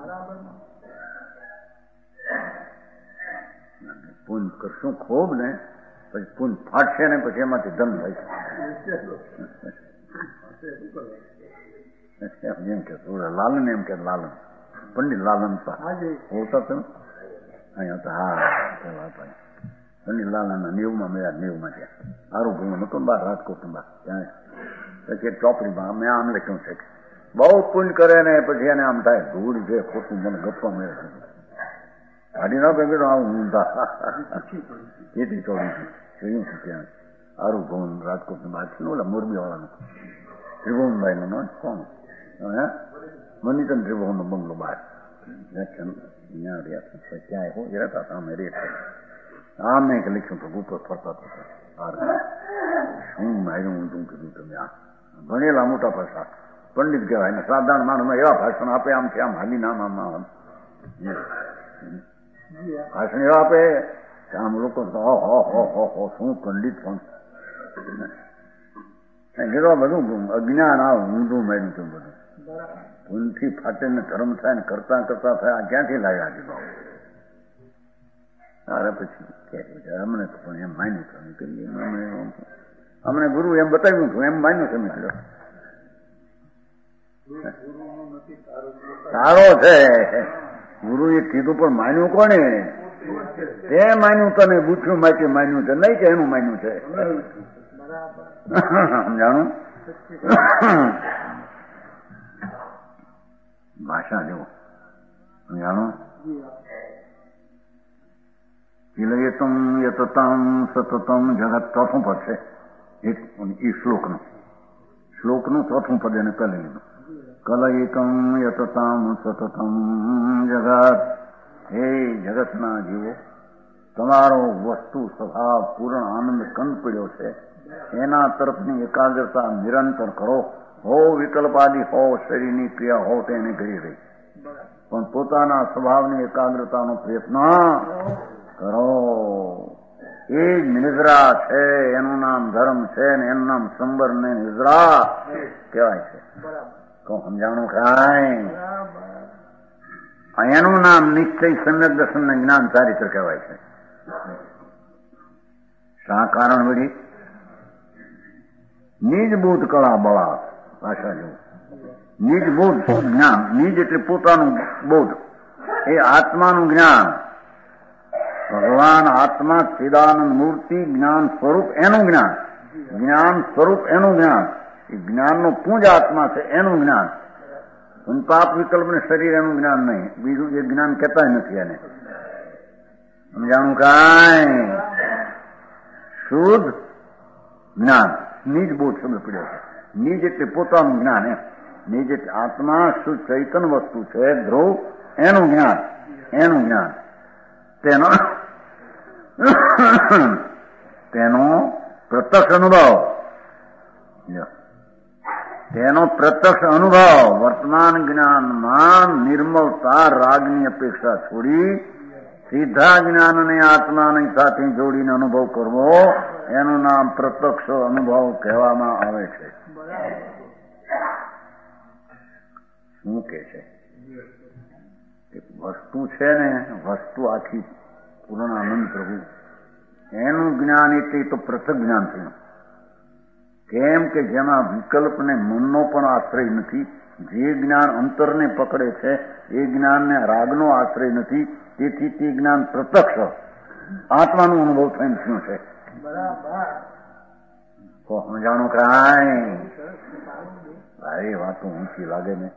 પૂન કરશું ખૂબ ને પછી પૂન ફાટશે ને પછી એમાંથી ધન થાય છે. એમ કે લાલન એમ કે લાલન પંડિત લાલન હોતા તમે અહીંયા તો હા પંડિત લાલન નેવમાં મેળા નેવમાં ત્યાં સારું ભૂલું નતું બહાર રાજકોટ બહાર ત્યાં પછી ચોપડીમાં મેં આમ લખ્યું છે બહુ પુણ્ય કરે ને પછી એને આમ થાય ધૂળ છે ખોટું મને ગપ્પા મેળે ગાડી ના પેકેટ આવું ઊંધા એથી ચોડી જોયું છે ત્યાં સારું ભવન રાજકોટ ની બહાર છે ને ઓલા મોરબી વાળાનું ત્રિભુવનભાઈ નો કોણ હે મનીચંદ ત્રિભુવન નો બંગલો બહાર ત્યાં રહ્યા ત્યાં હું રહેતા સામે રેટ આમ મેં લખ્યું તો ઉપર ફરતા થતા શું માર્યું ઊંધું કીધું તમે આ ભણેલા મોટા પાછા પંડિત કહેવાય ને સાધારણ માણસમાં એવા ભાષણ આપે આમ છે આમ હાલી નામ આમ ભાષણ એવા આપે આમ લોકો શું પંડિત પણ બધું અજ્ઞાન આ ઊંધું માર્યું હતું બધું ભૂલથી ફાટે ને ધર્મ થાય ને કરતા કરતા થાય આ ક્યાંથી લાગ્યા છે ભાવ. અરે પછી અમને તો પણ એમ માન્યું તમે કરીએ અમને ગુરુ એમ બતાવ્યું હતું એમ માન્યું તમે કર્યો સારો છે ગુરુ એ કીધું પણ માન્યું કોને તે માન્યું તને પૂછ્યું માટે માન્યું છે નહીં કે એનું માન્યું છે સમજાણું. ભાષા જેવો સમજાણું. કિલયતમ યતતમ સતતમ જગત ચોથું પદ છે એ શ્લોકનું ચોથું પદ એને પહેલે લીધું. કલયિકમ યતતામ સતતમ જગત. હે જગતના જીવો તમારો વસ્તુ સ્વભાવ પૂર્ણ આનંદ કંદ પડ્યો છે એના તરફની એકાગ્રતા નિરંતર કરો. હો વિકલ્પાદી હો શરીરની ક્રિયા હો તેને કરી રહી પણ પોતાના સ્વભાવની એકાગ્રતાનો પ્રયત્ન કરો. એ જ નિદ્રા છે એનું નામ ધર્મ છે ને એનું નામ સંબર ને નિદ્રા કહેવાય છે. કહું સમજાણું કાંઈ એનું નામ નિશ્ચય સમ્યક દર્શન ને જ્ઞાન ચારિત્ર કહેવાય છે. શા કારણ વળી નિજ બોધ કળા બળા ભાષા જેવું નિજ બોધ જ્ઞાન. નિજ એટલે પોતાનું બોધ એ આત્માનું જ્ઞાન. ભગવાન આત્મા ચિદાનંદ મૂર્તિ જ્ઞાન સ્વરૂપ એનું જ્ઞાન. જ્ઞાન સ્વરૂપ એનું જ્ઞાન. એ જ્ઞાનનો પૂંજ આત્મા છે એનું જ્ઞાન. પાપ વિકલ્પ ને શરીર એનું જ્ઞાન નહીં. બીજું એ જ્ઞાન કહેતા નથી એને. સમજાણું કાંઈ. શુદ્ધ જ્ઞાન નિજ બોધ શબ્દ પડ્યો છે. નિજ એટલે પોતાનું જ્ઞાન એમ. નિજ એટલે આત્મા શુદ્ધ ચૈતન વસ્તુ છે ધ્રુવ એનું જ્ઞાન. એનું જ્ઞાન તેનો પ્રત્યક્ષ અનુભવ. તેનો પ્રત્યક્ષ અનુભવ વર્તમાન જ્ઞાનમાં નિર્મળતા રાગની અપેક્ષા છોડી સીધા જ્ઞાનને આત્માની સાથે જોડીને અનુભવ કરવો એનું નામ પ્રત્યક્ષ અનુભવ કહેવામાં આવે છે. શું કે છે વસ્તુ છે ને વસ્તુ આખી પૂર્ણાનંદ પ્રભુ એનું જ્ઞાન એટલે તો પૃથક જ્ઞાન થયું. કેમ કે જેમાં વિકલ્પ ને મનનો પણ આશ્રય નથી. જે જ્ઞાન અંતરને પકડે છે એ જ્ઞાનને રાગનો આશ્રય નથી. તેથી તે જ્ઞાન પ્રત્યક્ષ આત્માનું અનુભવ થઈને થયું છે. સમજાણું કાંઈ. સારી વાતો ઊંચી લાગે ને.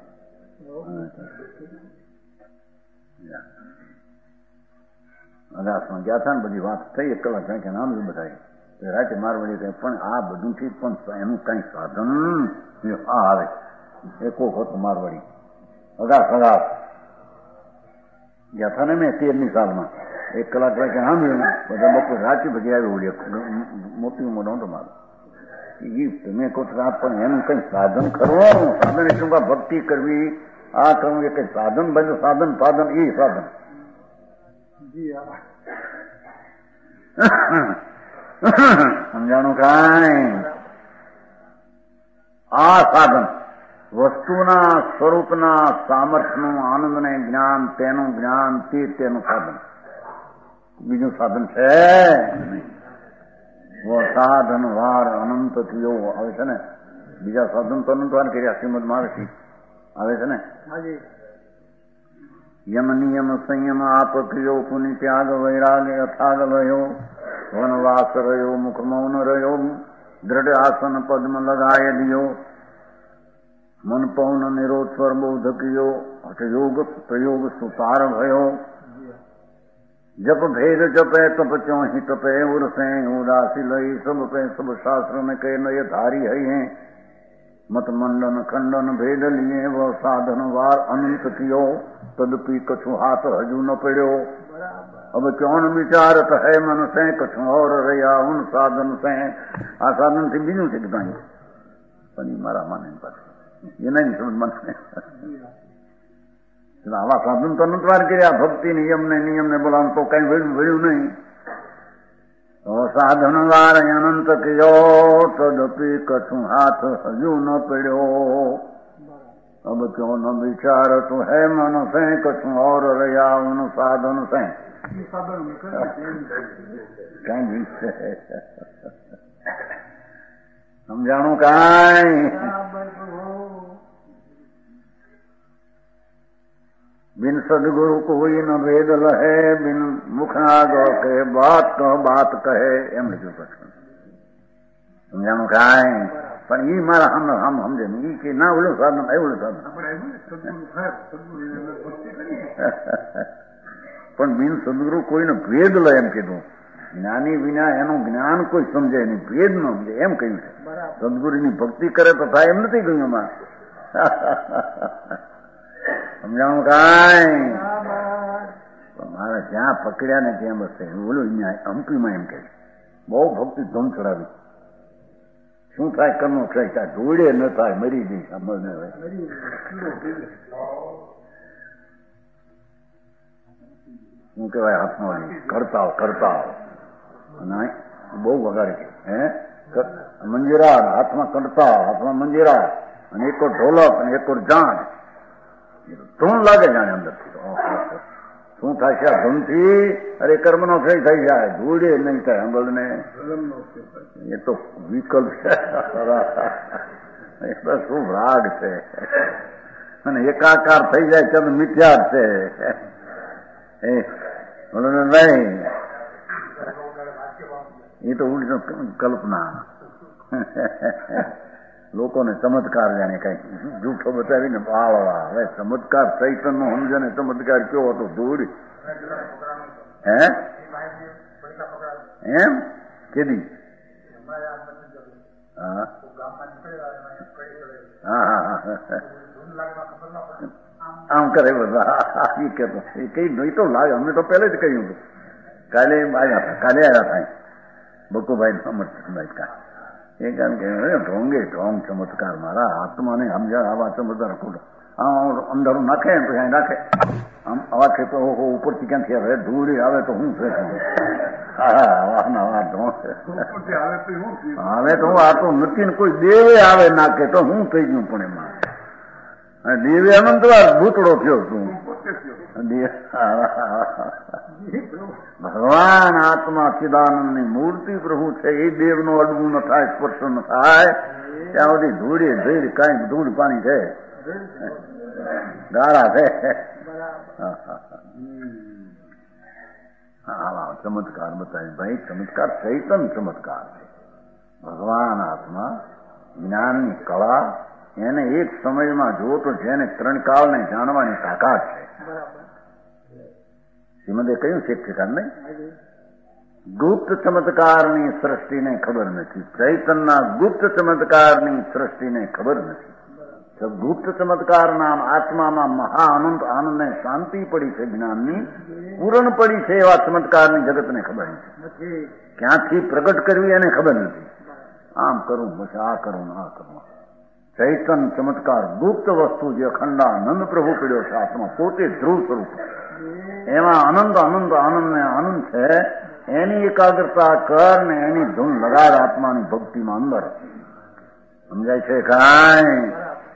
અગાસમાં ગયા હતા ને બધી વાત થઈ 1 કલાક કઈ કે નામ બધા રાતે મારવાડી પણ આ બધું થી પણ એનું કઈ સાધન આવે એક વખત મારવાડી અગા ગયા હતા ને મેં 13મી સાલમાં 1 કલાક સાંભળ્યું બધા બપોર રાત્રિ બધી આવી ઓળી મોટી ઉંમર નહોતો મારો એ તમે કહો છો પણ એનું કઈ સાધન કરવાનું સાધન એટલું ભક્તિ કરવી આ કરવું એ કઈ સાધન બધું સાધન એ સાધન સમજાણું કાંઈ આ સાધન વસ્તુના સ્વરૂપના સામર્થ્યનું આનંદને જ્ઞાન તેનું જ્ઞાન તેનું સાધન બીજું સાધન છે સાધન વાર અનંત થયો આવે છે ને બીજા સાધન તો અનંત વાર કર્યા શ્રીમદમાં આવે છે આવે છે ને યમ નિયમ સંયમ આપ ક્રિયો પુનિ ત્યાગ વૈરાગ અથાગ લયો વનવાસ રહ્યો મુખ મૌન રહ્યો દ્રઢ આસન પદ્મ લગાય દિયો મન પૌન નિરોધ સ્વર બોધ કિયો હઠયોગ પ્રયોગ સુતાર ભયો जप भेद जपे तप चौहि तपे उर्से उदासी लई सब पे सब शास्त्र में कहे न ये धारी है मत मंडन खंडन भेद लिए वह साधन वार अनंत कियो तदपि कछु हाथ हजू न पड़ो अब कौन विचारत है मन से कछु और रया उन साधन से आ साधन से बीजू से बताई पनी मारा माने पास ये नहीं समझ मन આવા સાધન તો અનંતવાર કર્યા ભક્તિ નિયમ ને બોલાવ તો કઈ વળ્યું નહીં તો સાધન વાર અનંત કયો તદપી કછું હાથ હજુ ન પડ્યો અબ ક્યો ન વિચાર તું હે મન સે કછું ઓર રહ્યા ઉન સાધન સે કઈ સમજાણું કાંઈ बिन सदगुरु कोई न भेद लहे बिन मुख आग कहे बात कहे एम लिख्યું પ્રશ્ન સમજાણું કાંઈ પણ ઈ મારા હમ સમજે ને ઈ કે ના ઓલું સાધન એવું સાધન પણ બિન સદગુરુ કોઈનો ભેદ લે એમ કીધું જ્ઞાની વિના એનું જ્ઞાન કોઈ સમજે નહીં ભેદ ન સમજે એમ કહ્યું છે સદગુરુની ભક્તિ કરે તો થાય એમ નથી કહ્યું એમાં સમજાણું કાંઈ મારે જ્યાં પકડ્યા ને ત્યાં બસ બોલું હમ્પીમાં એમ કે બહુ ભક્તિ ધૂમ ચડાવી શું થાય કરનું થાય ધોળે ન થાય મરી જઈશ અમલ ને હવે શું કહેવાય હાથમાં કરતા અને બહુ વગાડે છે હે મંજીરા હાથમાં કરતા હાથમાં મંજીરા અને એક ઢોલક અને એક જાણ ધૂન લાગે જાણે અંદરથી શું થાય છે આ ધૂનથી અરે કર્મનો ક્ષય થઈ જાય ધૂળે નહીં થાય અંબળને એ તો વિકલ્પ છે એ તો શું રાગ છે અને એકાકાર થઈ જાય છે મિથ્યા છે નહીં એ તો ઉલટો કલ્પના લોકોને ચમત્કાર જાણે કઈ જૂઠો બતાવીને વાળવા હવે ચમત્કાર ચૈતન નો સમજે ને ચમત્કાર કેવો હતો ધૂળ હે એમ કેદી હા આમ કરે બધા એ કેતો એ કઈ નહીં તો લાગે અમને તો પહેલે જ કહ્યું હતું કાલે આવ્યા હતા બકુભાઈ અમરભાઈ કા એ કારણ કે ઢોંગ ચમત્કાર મારા આત્માને સમજણ આવા ચમત્કાર ખોટો અંધારું નાખે ને પછી નાખે આમ આવા છે તો ઉપરથી ક્યાંથી આવે ધૂળી આવે તો હું છે હવે તો હું આ તો નથી ને કોઈ દેવે આવે નાખે તો હું થઈ ગયું પણ એમાં દેવે અનંતવાર ભૂતળો થયો છું ભગવાન આત્મા ચિદાનંદની મૂર્તિ પ્રભુ છે એ દેવનો અડવું ન થાય સ્પર્શ ન થાય ત્યાં બધી ધૂળી ધીડ કઈ ધૂળ પાણી છે ગાળા છે આવા ચમત્કાર બતાવી ભાઈ ચમત્કાર ચૈતન ચમત્કાર છે ભગવાન આત્મા જ્ઞાનની કળા એને એક સમયમાં જુઓ તો જેને ત્રણ કાળને જાણવાની તાકાત છે શ્રીમદે કહ્યું છે નહીં ગુપ્ત ચમત્કારની સૃષ્ટિને ખબર નથી ચૈતનના ગુપ્ત ચમત્કારની સૃષ્ટિને ખબર નથી ગુપ્ત ચમત્કાર નામ આત્મામાં મહા અનંત આનંદ ને શાંતિ પડી છે, જ્ઞાનની પૂરણ પડી છે. એવા ચમત્કારની જગતને ખબર નથી. ક્યાંથી પ્રગટ કરવી એને ખબર નથી. આમ કરું પછી આ કરું આ કરું. ચૈતન ચમત્કાર ગુપ્ત વસ્તુ જે અખંડાનંદ પ્રભુ પીડ્યો છે આત્મા પોતે ધ્રુવ સ્વરૂપ, એમાં આનંદ આનંદ આનંદ ને આનંદ છે. એની એકાગ્રતા કર ને એની ધૂન લગાડ આત્માની ભક્તિમાં અંદર. સમજાય છે કાંઈ?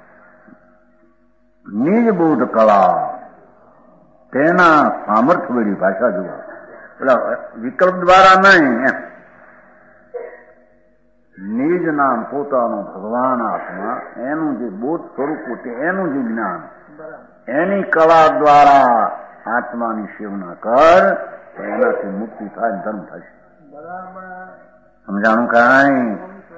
નિજ બોધ કળા તેના સામર્થ્ય વળી ભાષા જુઓ. પેલા વિકલ્પ દ્વારા નહીં, નિજ નામ પોતાનો ભગવાન આત્મા એનું જે બોધ સ્વરૂપ છે એનું જે જ્ઞાન, એની કળા દ્વારા આત્માની સેવના કર તો એનાથી મુક્તિ થાય, ધર્મ થશે. સમજાણું કાંઈ?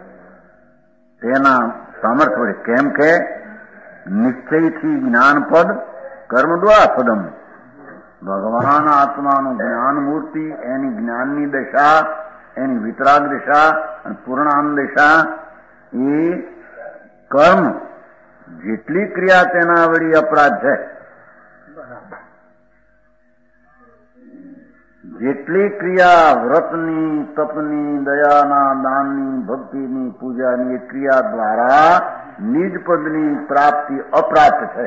તેના સામર્થ્ય વડે. કેમ કે નિશ્ચયથી જ્ઞાનપદ કર્મ દ્વારા પદમ. ભગવાન આત્માનું જ્ઞાન મૂર્તિ, એની જ્ઞાનની દશા, એની વિતરાગ દશા અને પૂર્ણાનંદ દશા, એ કર્મ જેટલી ક્રિયા તેના વળી અપરાધ છે, જેટલી ક્રિયા વ્રતની, તપની, દયાના, દાનની, ભક્તિની, પૂજાની એ ક્રિયા દ્વારા નિજ પદની પ્રાપ્તિ અપ્રાપ્ત છે.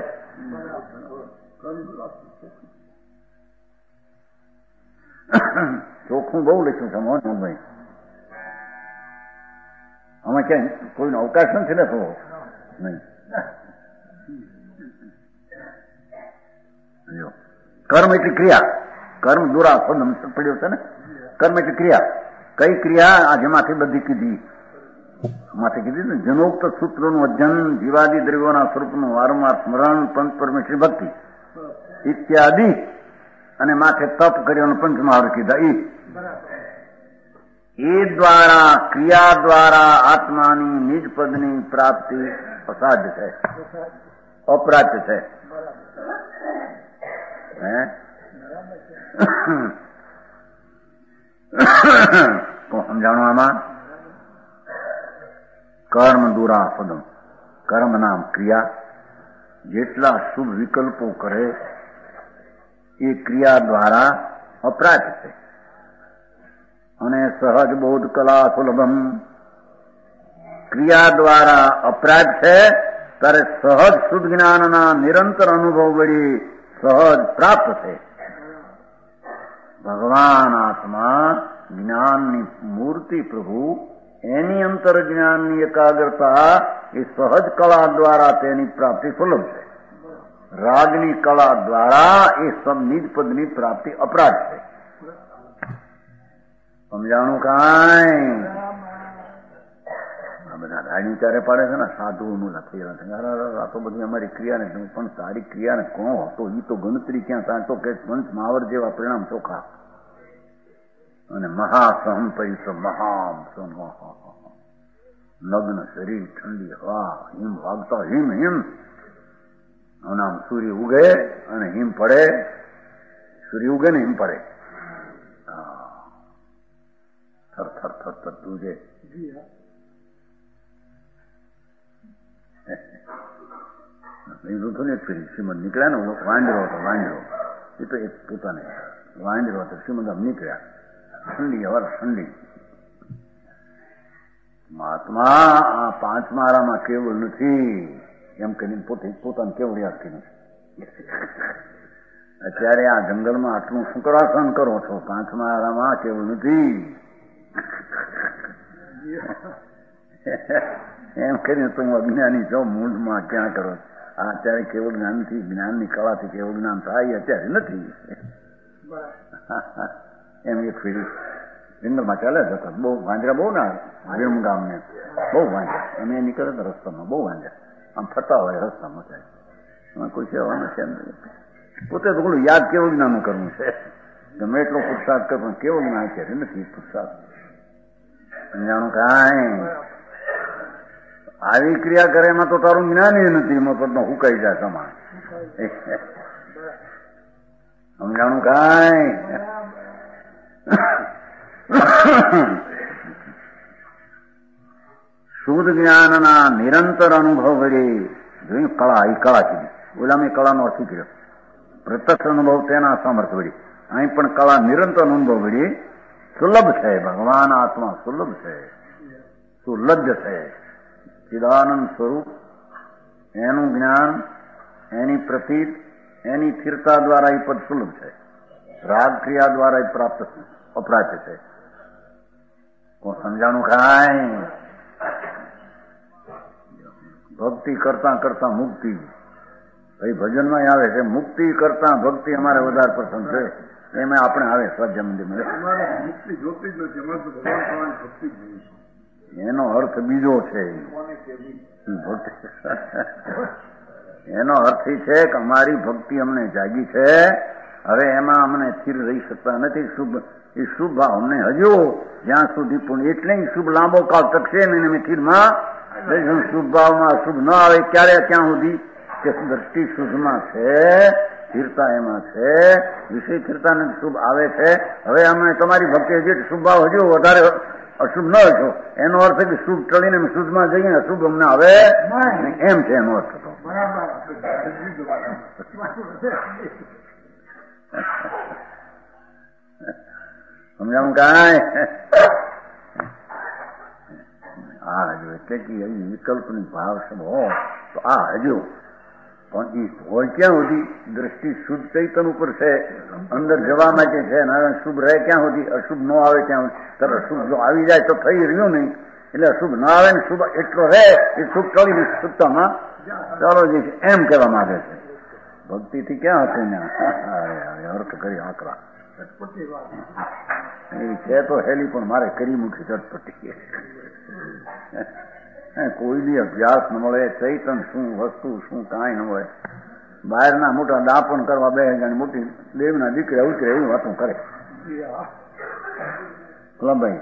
ચોખ્ખું બહુ લખ્યું છે મોહનભાઈ. આમાં ક્યાંય કોઈનો અવકાશ નથી ને થોડો નહીં. કર્મ એટલી ક્રિયા, કર્મ દુરા પદમ પડ્યો છે ને. કર્મ એટલી ક્રિયા. કઈ ક્રિયા? આ જેમાંથી બધી કીધી, માંથી કીધી ને. જનોક્ત સૂત્રોનું અધ્યયન, જીવાદી દ્રવ્યોના સ્વરૂપનું વારંવાર સ્મરણ, પંચ પરમેશ્વરી ભક્તિ ઇત્યાદિ, અને માથે તપ કર્યો પંચમહાવર કીધા. એ દ્વારા ક્રિયા દ્વારા આત્માની નિજ પદની પ્રાપ્તિ અસાધ્ય છે, અપ્રાપ્ય છે. સમજાણું આમાં? કર્મ દુરા પદમ, કર્મ નામ ક્રિયા જેટલા શુભ વિકલ્પો કરે એ ક્રિયા દ્વારા અપરાધ છે. અને સહજ બોધ કલા સુલભમ, ક્રિયા દ્વારા અપરાધ છે ત્યારે સહજ શુદ્ધ જ્ઞાનના નિરંતર અનુભવ વળી સહજ પ્રાપ્ત છે. ભગવાન આત્મા જ્ઞાનની મૂર્તિ પ્રભુ, એની અંતર જ્ઞાનની એકાગ્રતા એ સહજ કળા દ્વારા તેની પ્રાપ્તિ સુલભ છે. રાગની કળા દ્વારા એ સબ નિજ પદની પ્રાપ્તિ અપરાધ છે. સમજાણું કાંઈ? આ બધા રાણી ચારે પાડે છે ને સાધુઓનું લખેલા છે. આ તો બધી અમારી ક્રિયાને પણ સારી ક્રિયાને કોણ હતો એ તો ગણતરી ક્યાં સાંચો કે પંચ મહાવર જેવા પરિણામ ચોખા. અને મહાસહમ પરિશ્રમ મહામ નગ્ન શરીર, ઠંડી હવા, હિમ વાગતા હિમ હિમ. અને આમ સૂર્ય ઉગે અને હિમ પડે, સૂર્ય ઉગે ને હિમ પડે. થર થર થર થર ધ્રુજે. શ્રીમદ નીકળ્યા ને વાંદરો હતો, વાંદરો એ તો એક પોતાને વાંદરો હતો. શ્રીમદ આમ નીકળ્યા, ઠંડી હવા ઠંડી. મહાત્મા આ પાંચ મારામાં કેવળ નથી એમ કરીને પોતે પોતાને કેવળ યાદ કર્યું. અત્યારે આ જંગલમાં આટલું શું કરવા સહન કરો છો? પાંચ મારામાં કેવળ નથી એમ કરીને તો હું અજ્ઞાની છું, મૂળમાં ક્યાં કરો. આ અત્યારે કેવળ જ્ઞાનથી, જ્ઞાનની કળાથી કેવળ જ્ઞાન થાય અત્યારે નથી. એમ એક ફેરી જંગલમાં ચાલે જતા બહુ વાંદરા, બહુ ના વિરમ ગામને બહુ વાંદરા. અમે નીકળે તો રસ્તામાં બહુ વાંદરા આમ ફરતા હોય રસ્તામાં. એમાં કોઈ સેવા નથી. પોતે તો બોલું યાદ કેવું જ્ઞાનનું કરવું છે. ગમે એટલો પુરુષાર્થ કર પણ કેવું જ્ઞાન અત્યારે નથી પુરુષાર્થ. સમજાણું કાંઈ? આવી ક્રિયા કરે એમાં તો તારું જ્ઞાન નથી, એમાં પદમાં હુકાઈ જાય સમાન. સમજાણું કાંઈ? શુદ્ધ જ્ઞાનના નિરંતર અનુભવ વડે જોયું કળા, એ કળા કીધી. ઓલામાં કળાનો અર્થ કર્યો પ્રત્યક્ષ અનુભવ, તેના સામર્થ્ય વળી. અહીં પણ કળા નિરંતર અનુભવ વળી સુલભ છે. ભગવાન આત્મા સુલભ છે, સુલભ છે. ચિદાનંદ સ્વરૂપ, એનું જ્ઞાન, એની પ્રતીત, એની સ્થિરતા દ્વારા એ પદ સુલભ છે. રાગ ક્રિયા દ્વારા એ અપ્રાપ્ય છે. કોણ સમજાણું કાંઈ? ભક્તિ કરતા કરતા મુક્તિ, ભાઈ ભજનમાં આવે છે મુક્તિ કરતા ભક્તિ અમારે વધારે પસંદ છે. એમાં આપણે આવે સ્વાધ્યાય મંદિર મુક્તિ જોતી જ નથી, અમારે તો ભગવાન થવાની ભક્તિ જ નહીં. એનો અર્થ બીજો છે. એનો અર્થ એ છે કે અમારી ભક્તિ અમને જાગી છે, હવે એમાં અમને સ્થિર રહી શકતા નથી. એ શુભ ભાવ અમને હજુ જ્યાં સુધી પુણ્ય એટલે શુભ લાંબો કાળ ટકશે ને અમે સ્થિરમાં શુભ ભાવમાં શુભ ન આવે ક્યારે, ક્યાં સુધી કે દ્રષ્ટિ શુદ્ધમાં છે, સ્થિરતા એમાં છે, વિષય સ્થિરતા ને શુભ આવે છે. હવે અમે તમારી ભક્તિ હજી શુભ ભાવ હજુ વધારે અશુભ ન છો, એનો અર્થ કે શુભ ટળીને અમે શુદ્ધમાં જઈએ, અશુભ અમને આવે એમ છે એનો અર્થ. તો સમજાવું કાંઈ? આ હજુ એટલે કે વિકલ્પની ભાવ હોય તો આ હજુ પણ એ હોય ક્યાં સુધી? દ્રષ્ટિ શુદ્ધ ચૈતન ઉપર છે, અંદર જવા માટે છે. શુભ રહે ક્યાં સુધી? અશુભ ન આવે ક્યાં સુધી? અશુભ જો આવી જાય તો થઈ રહ્યું નહીં, એટલે અશુભ ના આવે ને શુભ એટલો રહે એ શુભ ચડીને શુદ્ધતામાં ચાલો જે એમ કહેવા માંગે છે. ભક્તિથી ક્યાં હતું ને અર્થ કરી આકરા એ છે તો હેલી, પણ મારે કરી મૂકી ચટપટી. કોઈ બી અભ્યાસ ન મળે, ચૈતન શું વસ્તુ શું કાંઈ ન મળે. બહારના મોટા દાપણ કરવા બે હજાર મોટી દેવના દીકરા ઉતરે એવી વાતો કરે. ભાઈ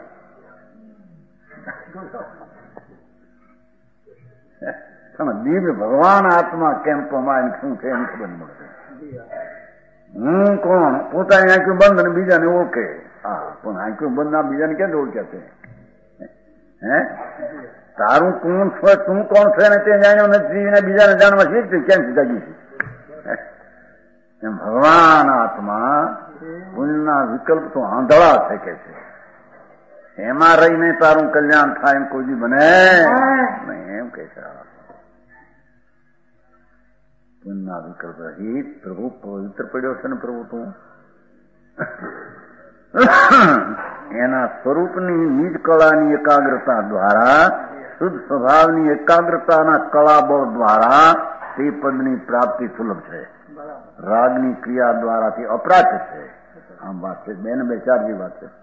દિવ્ય ભગવાન આત્મા કેમ્પમાં શું છે એમ ખબર મળશે. હું કોણ? પોતાની આંખ્યું બંધ અને બીજાને ઓળખે. હા, પણ આંખ્યું બંધ ના બીજાને ક્યાં ઓળખ્યા છે? હે, તારું કોણ છે, તું કોણ છે ને તે જાણ્યો નથી ને બીજાને જાણવા શીખ કેમ જાગી છે? એમ ભગવાન આત્મા પુણ્યના વિકલ્પ તો આંધળા છે કે છે, એમાં રહીને તારું કલ્યાણ થાય એમ કોઈ દી બને નહીં એમ કે છે. પુણ્યના વિકલ્પ રહિત પ્રભુ પવિત્ર પડ્યો છે ને પ્રભુ તું એના સ્વરૂપની નિજ કળાની એકાગ્રતા દ્વારા, શુદ્ધ સ્વભાવની એકાગ્રતાના કળા બળ દ્વારા તે પદની પ્રાપ્તિ સુલભ છે. રાગની ક્રિયા દ્વારાથી અપ્રાપ્ય છે. આમ વાત છે, બે ને બે ચાર વાત છે.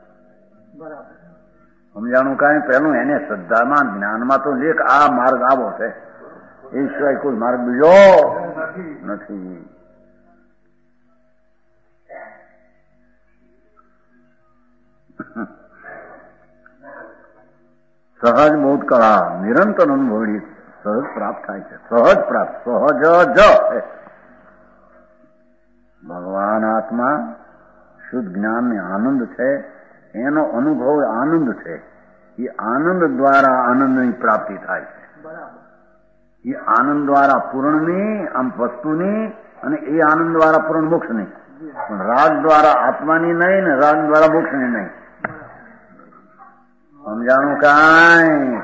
સમજાણું કાંઈ? પહેલું એને શ્રદ્ધામાં જ્ઞાનમાં તો લેખ આ માર્ગ આવો છે, એ સિવાય કોઈ માર્ગ બીજો નથી. સહજ બોધ કળા નિરંતર અનુભવી સહજ પ્રાપ્ત થાય છે. સહજ પ્રાપ્ત, સહજ જ ભગવાન આત્મા શુદ્ધ જ્ઞાન ને આનંદ છે, એનો અનુભવ આનંદ છે. એ આનંદ દ્વારા આનંદની પ્રાપ્તિ થાય છે. એ આનંદ દ્વારા પૂર્ણની, આમ વસ્તુની, અને એ આનંદ દ્વારા પૂર્ણ મોક્ષની. પણ રાગ દ્વારા આત્માની નહીં ને રાગ દ્વારા મોક્ષની નહીં. સમજાણું કાંઈ?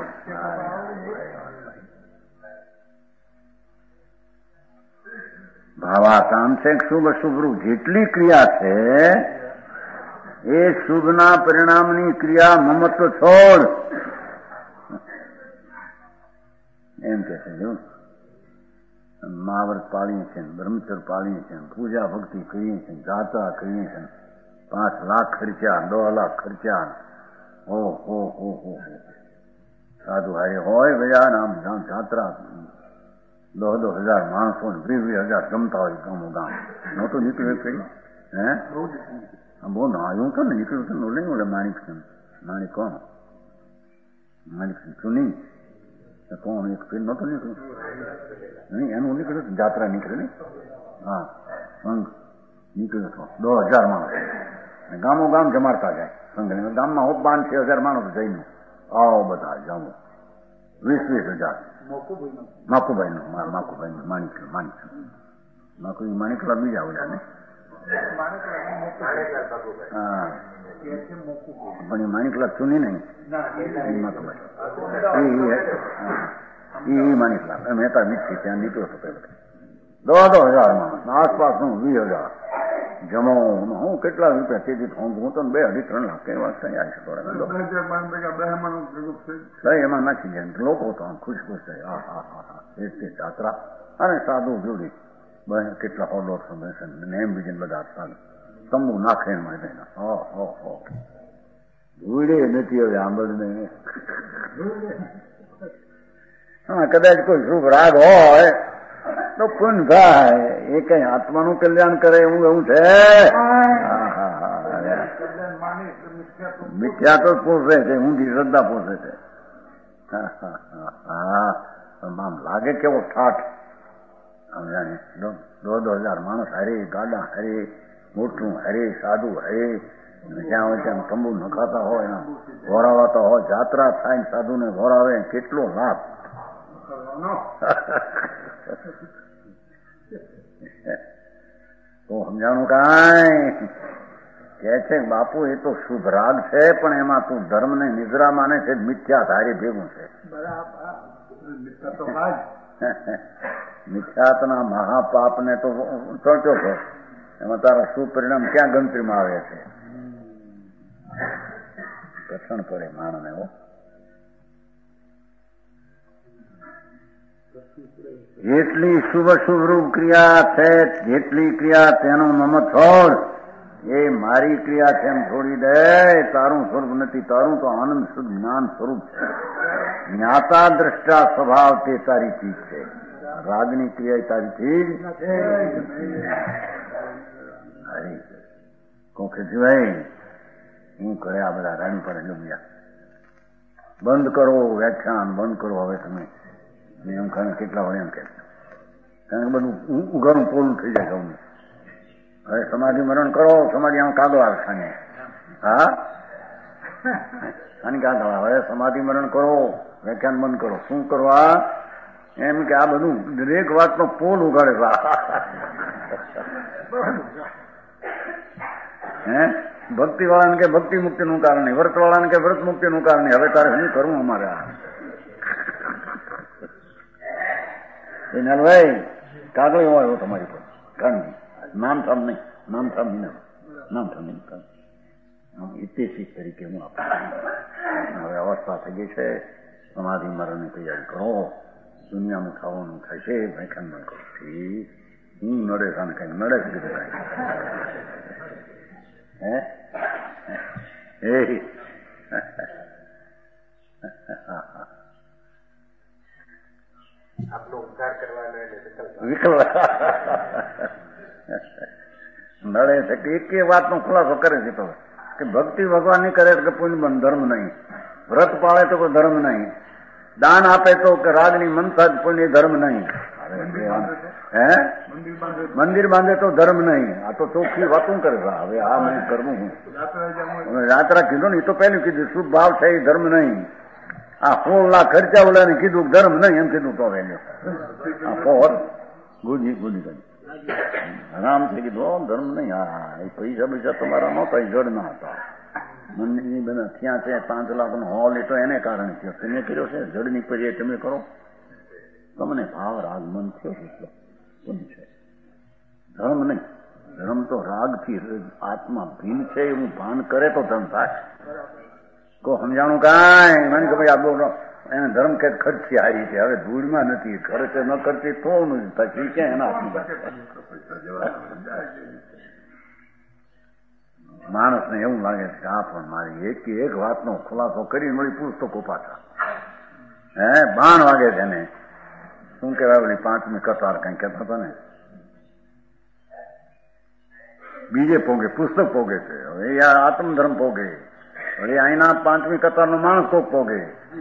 ભાવાકાંક્ષે શુભ અશુભરૂપ જેટલી ક્રિયા છે એ શુભના પરિણામની ક્રિયા મમત્વ છોડ એમ કે છે. જો મહાવ્રત પાળીએ છે, બ્રહ્મચર્ય પાળીએ છે, પૂજા ભક્તિ કરીએ છીએ, જાત્રા કરીએ છીએ, 5 લાખ ખર્ચ્યા, 10 લાખ ખર્ચ્યા, હો સાધુ હારે હોય બધા નામ જાત્રા 10,000 માણસો 20,000 જમતા હોય ગામો ગામ. નહોતું નીકળ્યું કઈ? હે, બહુ નાયું તો ને નીકળ્યું તો નહીં. ઓલે માણિક કોણ? માણિક સુની કોણ એક ફેર નહોતું નીકળ્યું નહીં, એનું નીકળ્યું જાત્રા નીકળે ને. હા, સંઘ નીકળ્યો હતો 10,000 માણસ, ગામો ગામ જમાડતા જાય સંઘ. ગામમાં 5,000-6,000 માણસ જઈને આવો બધા જામો 20,000 માકુભાઈનું માણિકલા બીજા ઓલા ને હા પણ એ માણિકલા ચૂની નહીં માકુભાઈ માણિકલા મહેતા મીઠી ત્યાં નીકળ્યો હતો પેલો 10,000 આસપાસનું 20,000 જમો હું કેટલા રૂપિયા તેથી હું તો 2-2.5 લાખ કઈ વાત થઈ આવી શકે એમાં નાખી જાય લોકો તો ખુશ થાય હા જાત્રા અને સાધુ જોડી કેટલા 100-150 બેસે ને એમ બીજી બધા સાધુ તંબુ નાખે ધૂળે નથી હવે આંબળને હા કદાચ કોઈ શુભ રાગ હોય તો પુન થાય એ કઈ આત્માનું કલ્યાણ કરે એવું છે મિથ્યા તો પોષે છે ઊંધી શ્રદ્ધા પોષે છે આમ લાગે કેવો ઠાઠ આમ જાણે 2,000 માણસ હરે ગાડા હરે મોટું હરે સાધુ હરે જ્યાં હોય ત્યાં તંબુ નખાતા હોય વોરાવાતા હોય જાત્રા થાય ને સાધુને વોરાવે કેટલો લાભ તો સમજાણું કાંઈ કે છે બાપુ એ તો શુભ રાગ છે પણ એમાં તું ધર્મ ને નિદ્રા માને છે મિથ્યા ધારી ભેગું છે મિથ્યાતના મહાપાપ ને તો ચોંટ્યો છે એમાં તારા શુભ પરિણામ ક્યાં ગણતરીમાં આવે છે કઠણ પડે માણને હો જેટલી શુભ રૂપ ક્રિયા છે જેટલી ક્રિયા તેનું મમ છોડ એ મારી ક્રિયા છે એમ છોડી દે તારું સ્વરૂપ નથી તારું તો આનંદ શુદ્ધ જ્ઞાન સ્વરૂપ છે જ્ઞાતા દ્રષ્ટા સ્વભાવ તે તારી ચીજ છે રાગની ક્રિયા તારી ચીજ હરી કોકે જીવાય હું કરે આ બધા રાણી પર ડૂબ્યા બંધ કરો વ્યાખ્યાન બંધ કરો હવે તમે એમ કારણ કેટલા વળે એમ કે કારણ કે બધું ઉઘાડું પોલું થઈ જાય તમને હવે સમાધિ મરણ કરો સમાધિ આમ કાગળ આવે ખાને હા ખાની કાગળ હવે સમાધિ મરણ કરો વ્યાખ્યાન બંધ કરો શું કરવા એમ કે આ બધું દરેક વાતનો પોલ ઉગાડે હે ભક્તિ વાળાને કે ભક્તિ મુક્તિ નું કારણ નહીં વ્રત વાળાને કે વ્રત મુક્તિ નું કારણ નહીં હવે તારે શું કરવું અમારે નલભાઈ કાગળ હોય તમારી પર કારણ નામ થામ નહીં નામ થામ નહીં ઇતિહાસિક તરીકે હું હવે અવસ્થા થઈ ગઈ છે સમાધિ મરણની તૈયારી કરો દુનિયામાં ખાવાનું થાય છે ભાઈ ન કરો હું નડે કાને કઈ નડે છે કીધું કઈ આપનો ઉદ્ધાર કરવાનો નડે છે કે એક વાતનો ખુલાસો કરે છે તો કે ભક્તિ ભગવાનની કરે કે પુણ્ય બંધ ધર્મ નહીં વ્રત પાળે તો કોઈ ધર્મ નહીં દાન આપે તો કે રાગની મનસા પુણ્ય ધર્મ નહીં હે મંદિર બાંધે તો ધર્મ નહીં આ તો ચોખ્ખી વાતું કરે હવે આ મેં કરવું હું યાત્રા કીધું ને એ તો પહેલું કીધું શુભ ભાવ છે એ ધર્મ નહીં આ 16 લાખ ખર્ચા ઓલાને કીધું ધર્મ નહીં એમ કીધું તો ગુજી આરામ થઈ કીધું ધર્મ નહીં હા એ પૈસા તમારા નહોતા એ જડ ના હતા મંદિરની બધા ત્યાં છે 5 લાખનો હોલ એ તો એને કારણે થયો તમે કર્યો છે જડની પર્યાય તમે કરો તમને ભાવ રાગ મન થયો છે ધર્મ નહીં ધર્મ તો રાગથી આત્મા ભીન છે એવું ભાન કરે તો ધર્મ થાય કો સમજાણું કાંઈ મને કે ભાઈ આ બોલો એને ધર્મ કે ખર્ચી હારી છે હવે ધૂળમાં નથી ખર્ચે ન કરતી તો પછી ક્યાં એના માણસને એવું લાગે છે આ પણ મારી એક વાતનો ખુલાસો કરી મળી પુસ્તકો પાછા હે બાણ વાગે છે ને શું કહેવાય ઓલી 5મી કતાર કઈ કહેતા હતા ને બીજે પોગે પુસ્તક પોગે છે હવે આત્મધર્મ પોગે વળી અહીંના 5મી કતારનો માણસ કોક પોગે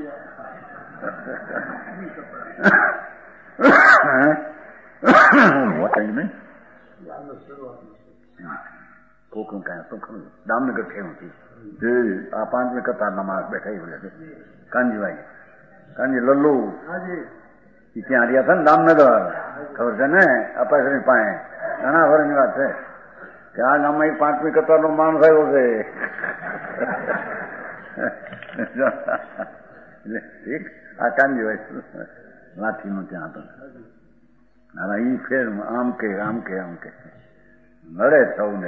કોકનું કાંઈ તો ખરું દામનગર થયું આ 5મી કતારના માણસ બેઠા કાનજીભાઈ કારણ કે લલ્લુ એ ત્યાં રહ્યા હતા ને દામનગર, ખબર છે ને, અપાશ્રી પાસે ઘણા વર્ષની વાત છે કે આ ગામમાં એક 5મી કતારનો માણસ આવ્યો છે. આ કાંજી હોય લાઠીનું ત્યાં હતો. ઈ ફેર આમ કે નડે સૌને.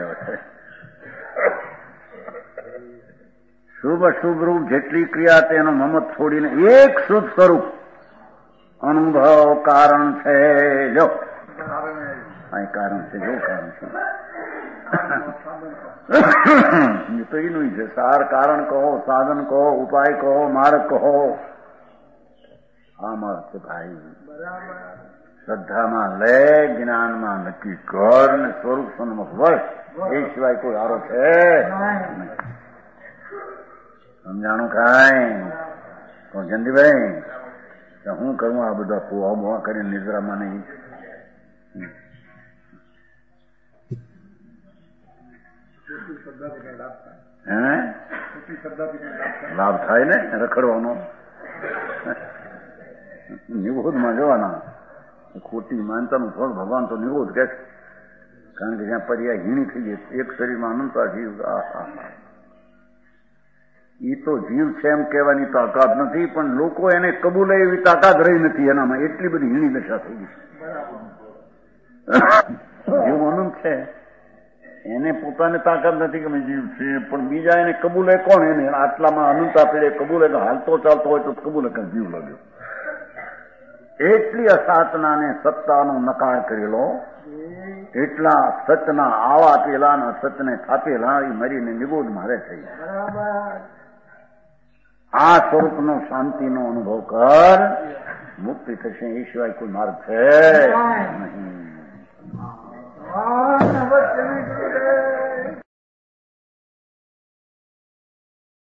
શુભ અશુભ રૂપ જેટલી ક્રિયા તેનો મમત છોડીને એક શુદ્ધ સ્વરૂપ અનુભવ કારણ છે. જો આ કારણ છે, જો કારણ છે તો એનું છે. સાર કારણ કહો, સાધન કહો, ઉપાય કહો, માર્ગ કહો, આ માર્ગ છે ભાઈ. શ્રદ્ધામાં લે, જ્ઞાનમાં નક્કી કર ને સ્વરૂપ સન્મુખ વર્ષ, એ સિવાય કોઈ આરો છે? સમજાણું કાંઈ? જંદીભાઈ હું કરું આ બધા પોવા બોવા કરીને નિદ્રામાં નહીં? લાભ થાય ને રખડવાનો. નિરોધમાં જવાના. ખોટી માનતાનું ફળ ભગવાન તો નિરોધ કે છે. કારણ કે જ્યાં પર્યાય હીણી થઈ જાય, એક શરીરમાં અનંતા જીવ. એ તો જીવ છે એમ કહેવાની તાકાત નથી, પણ લોકો એને કબૂલે એવી તાકાત રહી નથી એનામાં. એટલી બધી હીણી દશા થઈ ગઈ. જીવ અનંત છે, એને પોતાને તાકાત નથી કે જીવ છે, પણ બીજા એને કબૂલે કોણ? એને આટલામાં અનંતા પેડે કબૂલે હાલતો ચાલતો હોય તો કબૂલે કે જીવ લાગ્યો. એટલી અસાતના ને સત્તાનો નકાર કરેલો, એટલા સતના આવા પેલા ને સતને થાપેલા એ મરીને નિગોદ મારે થઈ. આ સ્વરૂપનો શાંતિનો અનુભવ કર, મુક્તિ થશે. એ સિવાય કોઈ માર્ગ છે નહીં.